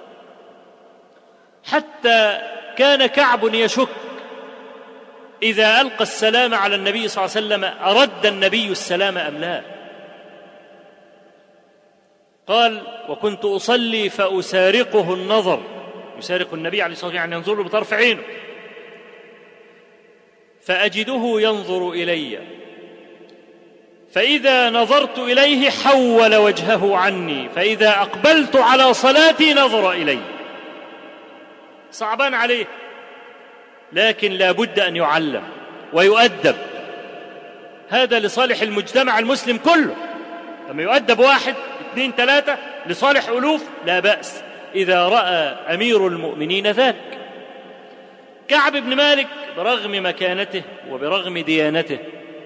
حتى كان كعب يشك إذا ألقى السلام على النبي صلى الله عليه وسلم أرد النبي السلام أم لا. قال وكنت أصلي فأسارقه النظر، يسارق النبي عليه الصلاة والسلام يعني ينظر له بطرف عينه، فأجده ينظر إلي، فإذا نظرت إليه حول وجهه عني، فإذا أقبلت على صلاتي نظر إلي. صعبان عليه، لكن لا بد أن يعلم ويؤدب، هذا لصالح المجتمع المسلم كله. لما يؤدب واحد اثنين ثلاثة لصالح ألوف لا بأس إذا رأى أمير المؤمنين ذاك. كعب بن مالك برغم مكانته وبرغم ديانته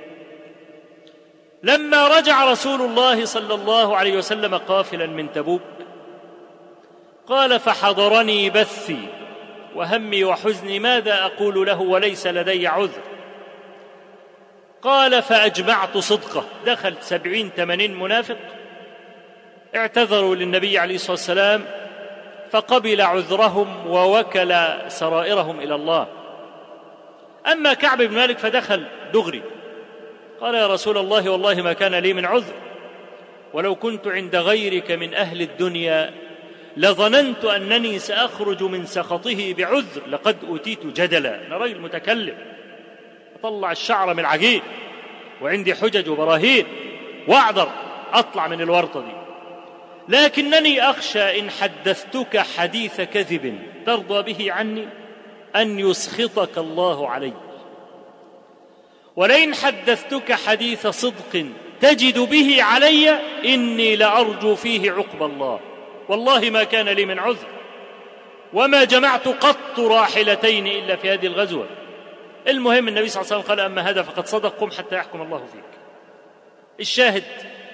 لما رجع رسول الله صلى الله عليه وسلم قافلا من تبوك قال فحضرني بثي وهمي وحزني، ماذا أقول له وليس لدي عذر؟ قال فأجمعت صدقه، دخل سبعين ثمانين منافق اعتذروا للنبي عليه الصلاة والسلام فقبل عذرهم ووكل سرائرهم إلى الله. أما كعب بن مالك فدخل دغري قال يا رسول الله والله ما كان لي من عذر، ولو كنت عند غيرك من أهل الدنيا لظننت أنني سأخرج من سخطه بعذر، لقد أوتيت جدلا، أنا رجل متكلم أطلع الشعر من العجين وعندي حجج وبراهين وأقدر أطلع من الورطة دي، لكنني أخشى إن حدثتك حديث كذب ترضى به عني أن يسخطك الله علي، ولئن حدثتك حديث صدق تجد به علي إني لأرجو فيه عقب الله، والله ما كان لي من عذر وما جمعت قط راحلتين إلا في هذه الغزوة. المهم النبي صلى الله عليه وسلم قال أما هذا فقد صدق، قم حتى يحكم الله فيك. الشاهد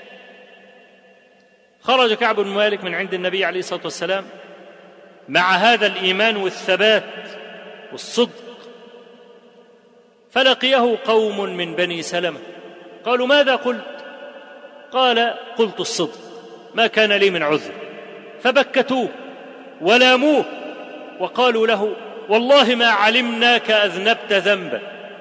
خرج كعب بن مالك من عند النبي عليه الصلاة والسلام مع هذا الإيمان والثبات والصدق، فلقيه قوم من بني سلمة قالوا ماذا قلت؟ قال قلت الصدق ما كان لي من عذر، فبكتوه ولاموه وقالوا له والله ما علمناك أذنبت ذنبا،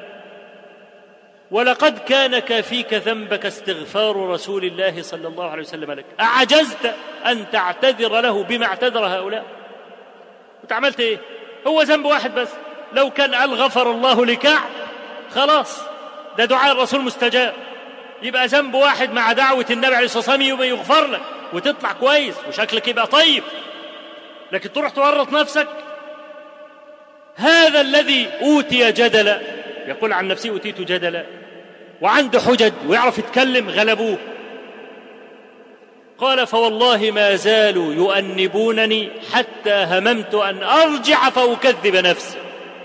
ولقد كان كافيك ذنبك استغفار رسول الله صلى الله عليه وسلم لك، أعجزت أن تعتذر له بما اعتذر هؤلاء؟ وتعملت إيه؟ هو ذنب واحد بس، لو كان قال غفر الله لكعب خلاص ده دعاء الرسول مستجاب، يبقى ذنب واحد مع دعوة النبي عليه الصلاة والسلام يبقى يغفر لك وتطلع كويس وشكلك يبقى طيب، لكن تروح تورط نفسك. هذا الذي أوتي جدلا، يقول عن نفسه أوتيت جدلا، وعنده حجج ويعرف يتكلم، غلبوه. قال: فوالله ما زالوا يؤنبونني حتى هممت أن أرجع فأكذب نفسي.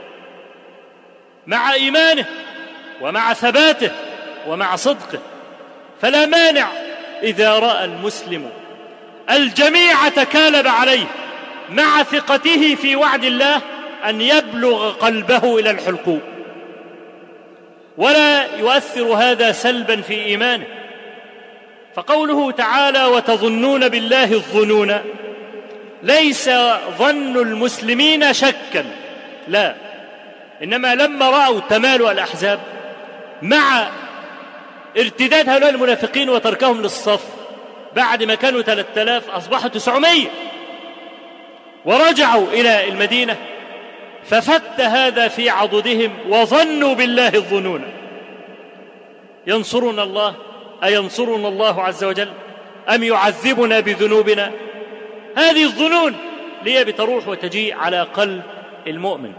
مع إيمانه ومع ثباته ومع صدقه، فلا مانع إذا رأى المسلم الجميع تكالب عليه مع ثقته في وعد الله أن يبلغ قلبه إلى الحلقوم، ولا يؤثر هذا سلبا في إيمانه. فقوله تعالى: وتظنون بالله الظنون، ليس ظن المسلمين شكا، لا، إنما لما رأوا تمالؤ الأحزاب مع ارتداد هؤلاء المنافقين وتركهم للصف، بعد ما كانوا ثلاثة آلاف أصبحوا تسعمائة ورجعوا إلى المدينة، ففت هذا في عضدهم وظنوا بالله الظنون. ينصرنا الله أينصرنا الله عز وجل أم يعذبنا بذنوبنا؟ هذه الظنون ليه بتروح وتجيء على قلب المؤمن.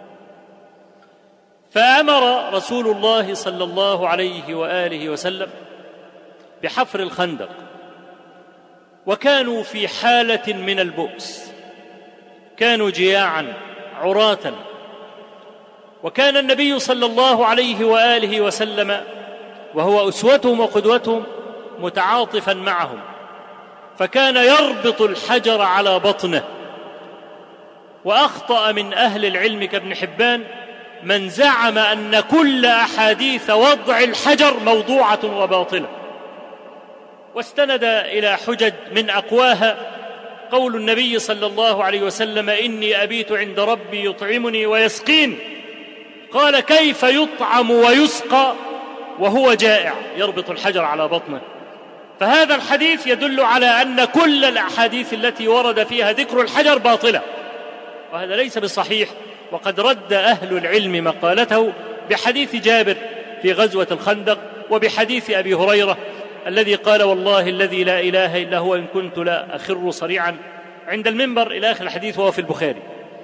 فأمر رسول الله صلى الله عليه وآله وسلم بحفر الخندق، وكانوا في حالة من البؤس، كانوا جياعا عراة، وكان النبي صلى الله عليه وآله وسلم وهو أسوتهم وقدوتهم متعاطفا معهم، فكان يربط الحجر على بطنه. وأخطأ من أهل العلم كابن حبان من زعم أن كل أحاديث وضع الحجر موضوعة وباطلة، واستند إلى حجج من أقواها قول النبي صلى الله عليه وسلم: إني أبيت عند ربي يطعمني ويسقين. قال: كيف يطعم ويسقى وهو جائع؟ يربط الحجر على بطنه. فهذا الحديث يدل على أن كل الأحاديث التي ورد فيها ذكر الحجر باطلة، وهذا ليس بصحيح. وقد رد أهل العلم مقالته بحديث جابر في غزوة الخندق، وبحديث أبي هريرة الذي قال: والله الذي لا إله إلا هو إن كنت لا أخر صريعا عند المنبر، إلى آخر الحديث، وهو في البخاري.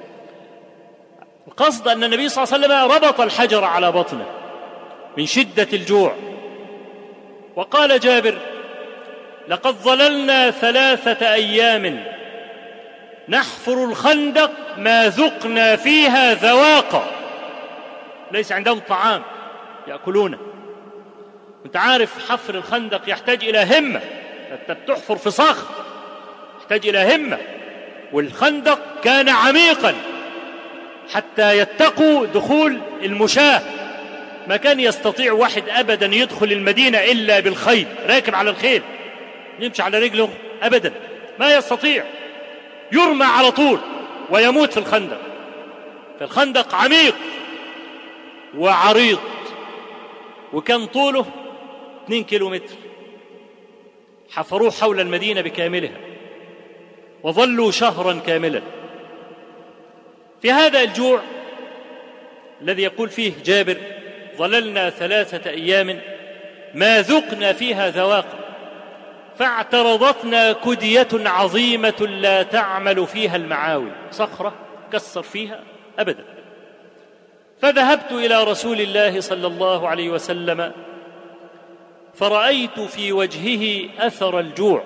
القصد أن النبي صلى الله عليه وسلم ربط الحجر على بطنه من شدة الجوع. وقال جابر: لقد ظللنا ثلاثة أيام نحفر الخندق ما ذقنا فيها ذواقا. ليس عندهم طعام يأكلونه. أنت عارف حفر الخندق يحتاج إلى همة، أنت بتحفر في صخر، يحتاج إلى همة. والخندق كان عميقا حتى يتقوا دخول المشاة، ما كان يستطيع واحد أبدا يدخل المدينة إلا بالخيل، راكب على الخيل، يمشي على رجله أبدا، ما يستطيع، يرمى على طول ويموت في الخندق. فالخندق عميق وعريض، وكان طوله اثنين كيلو متر. حفروه حول المدينة بكاملها، وظلوا شهرا كاملا في هذا الجوع الذي يقول فيه جابر: ظللنا ثلاثة أيام ما ذقنا فيها ذواقا، فاعترضتنا كدية عظيمة لا تعمل فيها المعاول، صخرة كسر فيها أبدا. فذهبت إلى رسول الله صلى الله عليه وسلم فرأيت في وجهه أثر الجوع،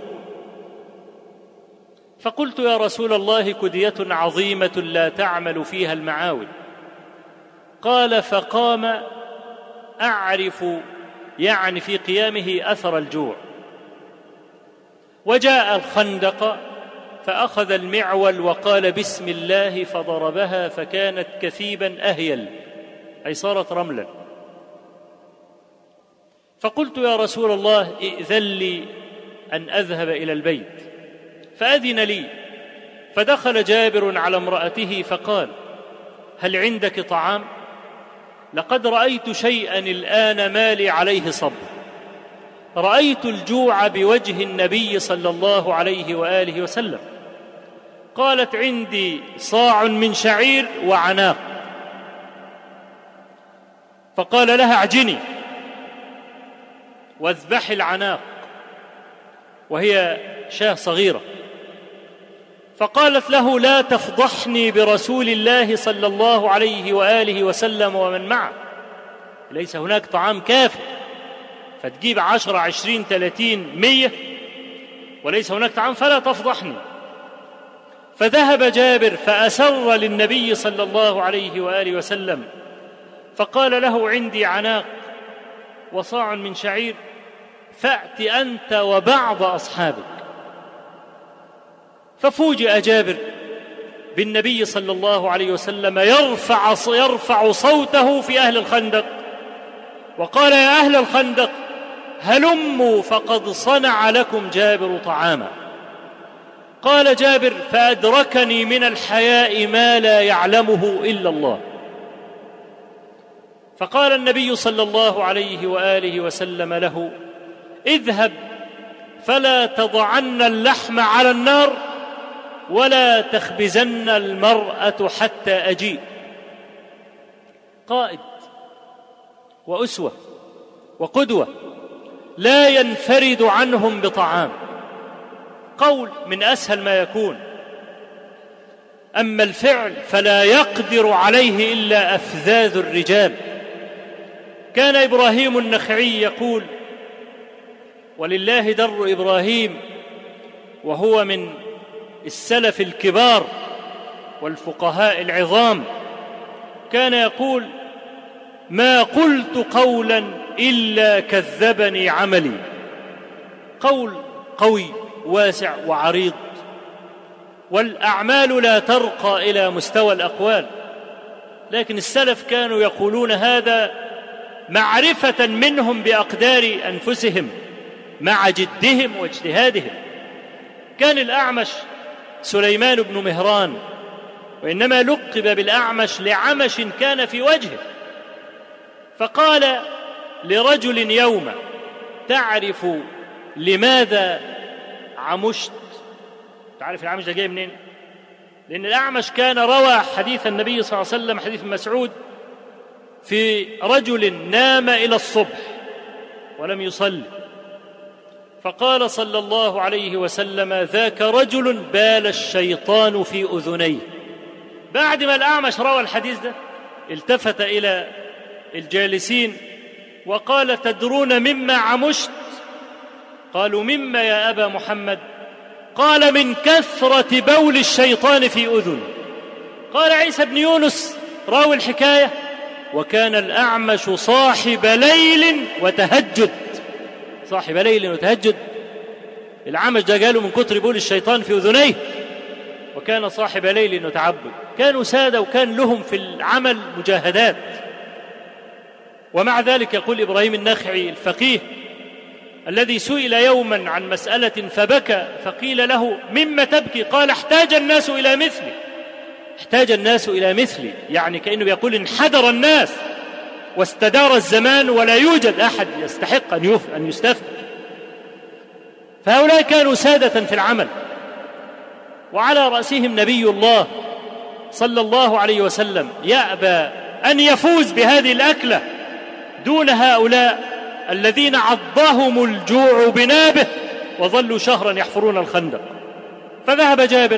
فقلت: يا رسول الله، كدية عظيمة لا تعمل فيها المعاول. قال: فقام أعرف يعني في قيامه أثر الجوع، وجاء الخندق فأخذ المعول وقال: بسم الله، فضربها فكانت كثيبا أهيل، أي صارت رملا. فقلت: يا رسول الله، ائذن لي أن أذهب إلى البيت. فأذن لي، فدخل جابر على امرأته فقال: هل عندك طعام؟ لقد رأيت شيئا الآن ما لي عليه صبر. رأيت الجوع بوجه النبي صلى الله عليه وآله وسلم. قالت: عندي صاع من شعير وعناق. فقال لها: اعجني واذبحي العناق، وهي شاة صغيرة. فقالت له: لا تفضحني برسول الله صلى الله عليه وآله وسلم ومن معه، ليس هناك طعام كافي، فتجيب عشرة عشرين ثلاثين مية، وليس هناك طعام فلا تفضحني. فذهب جابر فأسر للنبي صلى الله عليه وآله وسلم فقال له: عندي عناق وصاع من شعير، فأت أنت وبعض أصحابك. ففوجئ جابر بالنبي صلى الله عليه وسلم يرفع, يرفع صوته في أهل الخندق وقال: يا أهل الخندق هلموا فقد صنع لكم جابر طعاما. قال جابر: فأدركني من الحياء ما لا يعلمه إلا الله. فقال النبي صلى الله عليه وآله وسلم له: اذهب فلا تضعن اللحم على النار ولا تخبزن المرأة حتى أجيء. قائد وأسوة وقدوة لا ينفرد عنهم بطعام، قول من أسهل ما يكون، أما الفعل فلا يقدر عليه إلا أفذاذ الرجال. كان إبراهيم النخعي يقول، ولله در إبراهيم وهو من السلف الكبار والفقهاء العظام، كان يقول: ما قلت قولا إلا كذبني عملي. قول قوي واسع وعريض، والأعمال لا ترقى إلى مستوى الأقوال، لكن السلف كانوا يقولون هذا معرفة منهم بأقدار أنفسهم مع جدهم واجتهادهم. كان الأعمش سليمان بن مهران، وإنما لقب بالأعمش لعمش كان في وجهه. فقال لرجل يوم: تعرف لماذا عمشت؟ تعرف العمش ده جاي منين؟ لأن الأعمش كان روى حديث النبي صلى الله عليه وسلم، حديث مسعود، في رجل نام إلى الصبح ولم يصلي، فقال صلى الله عليه وسلم: ذاك رجل بال الشيطان في أذنيه. بعد ما الأعمش روى الحديث ده التفت إلى الجالسين وقال: تدرون مما عمشت؟ قالوا: مما يا أبا محمد؟ قال: من كثرة بول الشيطان في أذن. قال عيسى بن يونس راوي الحكاية: وكان الأعمش صاحب ليل وتهجد. صاحب ليل وتهجد، العمش ده قالوا من كثر بول الشيطان في أذنيه، وكان صاحب ليل وتعبد. كانوا سادة وكان لهم في العمل مجاهدات. ومع ذلك يقول إبراهيم النخعي الفقيه الذي سئل يوما عن مسألة فبكى، فقيل له: مما تبكي؟ قال: احتاج الناس إلى مثلي. احتاج الناس إلى مثلي، يعني كأنه يقول: انحدر الناس واستدار الزمان ولا يوجد أحد يستحق أن يستفتى. فهؤلاء كانوا سادة في العمل، وعلى رأسهم نبي الله صلى الله عليه وسلم يأبى أن يفوز بهذه الأكلة دون هؤلاء الذين عضهم الجوع بنابه وظلوا شهرا يحفرون الخندق. فذهب جابر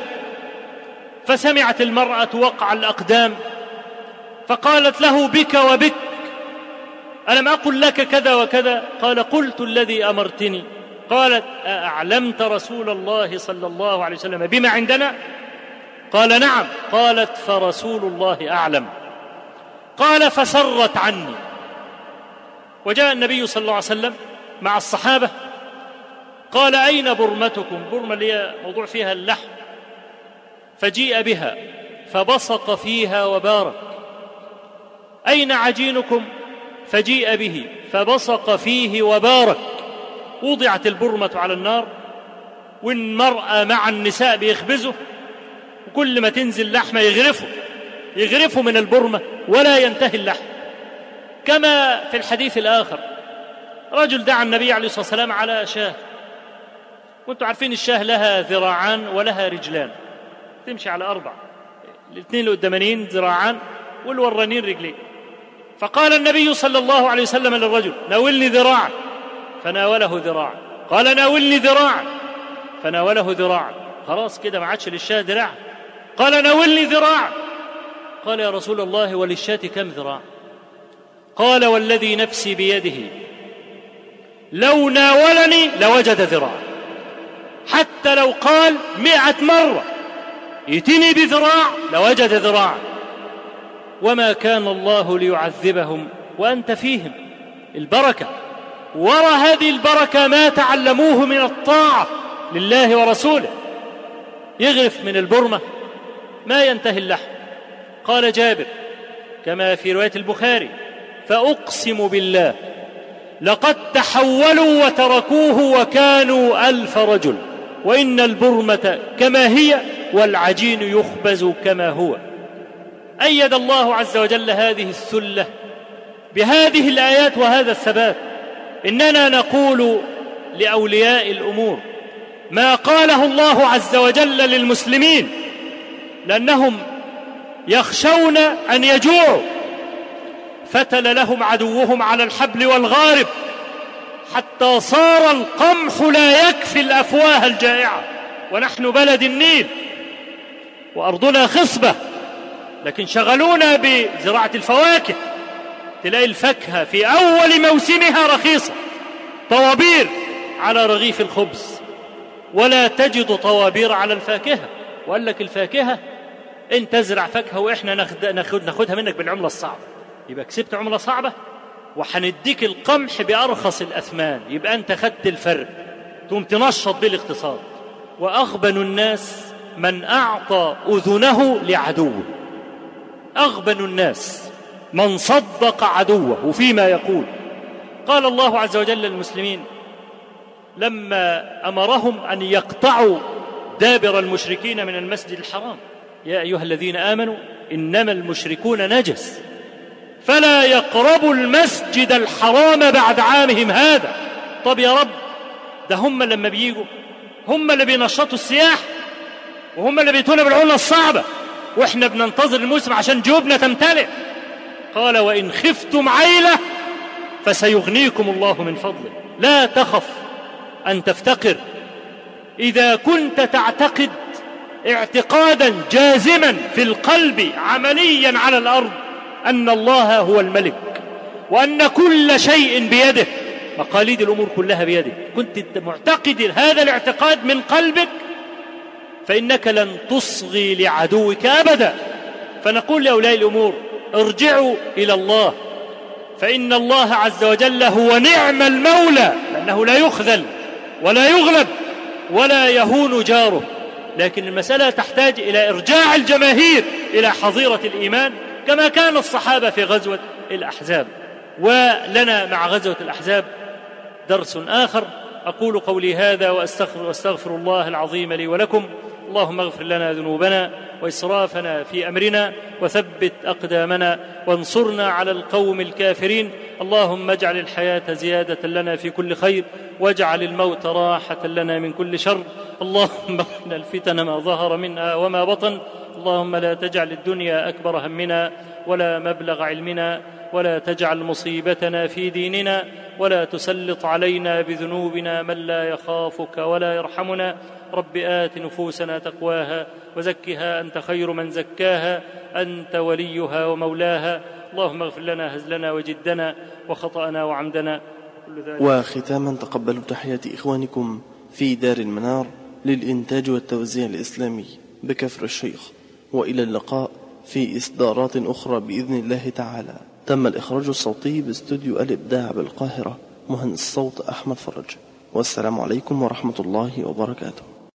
فسمعت المرأة وقع الأقدام، فقالت له: بك وبك، ألم أقل لك كذا وكذا؟ قال: قلت الذي أمرتني. قالت: أعلمت رسول الله صلى الله عليه وسلم بما عندنا؟ قال: نعم. قالت: فرسول الله أعلم. قال: فسرت عني. وجاء النبي صلى الله عليه وسلم مع الصحابة، قال: أين برمتكم؟ برمة اللي هي موضوع فيها اللحم. فجيء بها فبصق فيها وبارك. أين عجينكم؟ فجيء به فبصق فيه وبارك. وضعت البرمة على النار، والمرأة مع النساء بيخبزوا، وكل ما تنزل لحمة يغرفوا يغرفوا من البرمة ولا ينتهي اللحم. كما في الحديث الآخر، رجل دعا النبي عليه الصلاة والسلام على شاه، وانتم عارفين الشاه لها ذراعان ولها رجلان، تمشي على أربع، الاثنين القدامانيين ذراعان والورانين رجلين. فقال النبي صلى الله عليه وسلم للرجل: ناولني ذراعا. فناوله ذراعا. قال: ناولني ذراعا. فناوله ذراعا. خلاص كده ما عادش للشاه ذراع. قال: ناولني ذراعا. قال: يا رسول الله وللشاة كم ذراع؟ قال: والذي نفسي بيده لو ناولني لوجد ذراع. حتى لو قال مئة مرة ائتني بذراع لوجد ذراعا. وما كان الله ليعذبهم وأنت فيهم. البركة وراء هذه البركة ما تعلموه من الطاعة لله ورسوله. يغرف من البرمة ما ينتهي اللحم. قال جابر كما في رواية البخاري فأقسم بالله لقد تحولوا وتركوه وكانوا ألف رجل وإن البرمة كما هي والعجين يخبز كما هو. أيد الله عز وجل هذه الثلة بهذه الآيات وهذا الثبات. إننا نقول لأولياء الأمور ما قاله الله عز وجل للمسلمين، لأنهم يخشون أن يجوعوا، فتل لهم عدوهم على الحبل والغارب حتى صار القمح لا يكفي الأفواه الجائعة، ونحن بلد النيل وأرضنا خصبة، لكن شغلونا بزراعة الفواكه. تلاقي الفاكهة في أول موسمها رخيصة، طوابير على رغيف الخبز، ولا تجد طوابير على الفاكهة. وقال لك الفاكهة انت تزرع فاكهة وإحنا ناخد ناخدها منك بالعملة الصعبة، يبقى كسبت عملة صعبة وحنديك القمح بأرخص الأثمان، يبقى أنت خدت الفرق، تقوم تنشط بالاقتصاد. وأغبن الناس من أعطى أذنه لعدوه. أغبن الناس من صدق عدوه فيما يقول. قال الله عز وجل للمسلمين لما أمرهم أن يقطعوا دابر المشركين من المسجد الحرام: يا أيها الذين آمنوا إنما المشركون نجس فلا يقربوا المسجد الحرام بعد عامهم هذا. طب يا رب، ده هم لما بييجوا هم اللي بينشطوا السياح وهم اللي بيتونا بالعملة الصعبة، وإحنا بننتظر الموسم عشان جيوبنا تمتلئ. قال وإن خفتم عيلة فسيغنيكم الله من فضله. لا تخف أن تفتقر إذا كنت تعتقد اعتقادا جازما في القلب عمليا على الأرض أن الله هو الملك وأن كل شيء بيده، مقاليد الأمور كلها بيده. كنت معتقد هذا الاعتقاد من قلبك فإنك لن تصغي لعدوك أبدا. فنقول لأولياء الأمور ارجعوا إلى الله، فإن الله عز وجل هو نعم المولى، لأنه لا يخذل ولا يغلب ولا يهون جاره. لكن المسألة تحتاج إلى إرجاع الجماهير إلى حظيرة الإيمان كما كان الصحابة في غزوة الأحزاب. ولنا مع غزوة الأحزاب درس آخر. أقول قولي هذا وأستغفر, وأستغفر الله العظيم لي ولكم. اللهم اغفر لنا ذنوبنا وإسرافنا في أمرنا وثبت أقدامنا وانصرنا على القوم الكافرين. اللهم اجعل الحياة زيادة لنا في كل خير واجعل الموت راحة لنا من كل شر. اللهم اقنا الفتن ما ظهر منها وما بطن. اللهم لا تجعل الدنيا أكبر همنا ولا مبلغ علمنا ولا تجعل مصيبتنا في ديننا ولا تسلط علينا بذنوبنا من لا يخافك ولا يرحمنا. رب آت نفوسنا تقواها وزكها أنت خير من زكاها أنت وليها ومولاها. اللهم اغفر لنا هزلنا وجدنا وخطأنا وعمدنا. وختاما تقبلوا تحيات إخوانكم في دار المنار للإنتاج والتوزيع الإسلامي بكفر الشيخ، وإلى اللقاء في إصدارات أخرى بإذن الله تعالى. تم الإخراج الصوتي باستوديو الإبداع بالقاهرة. مهندس الصوت أحمد فرج. والسلام عليكم ورحمة الله وبركاته.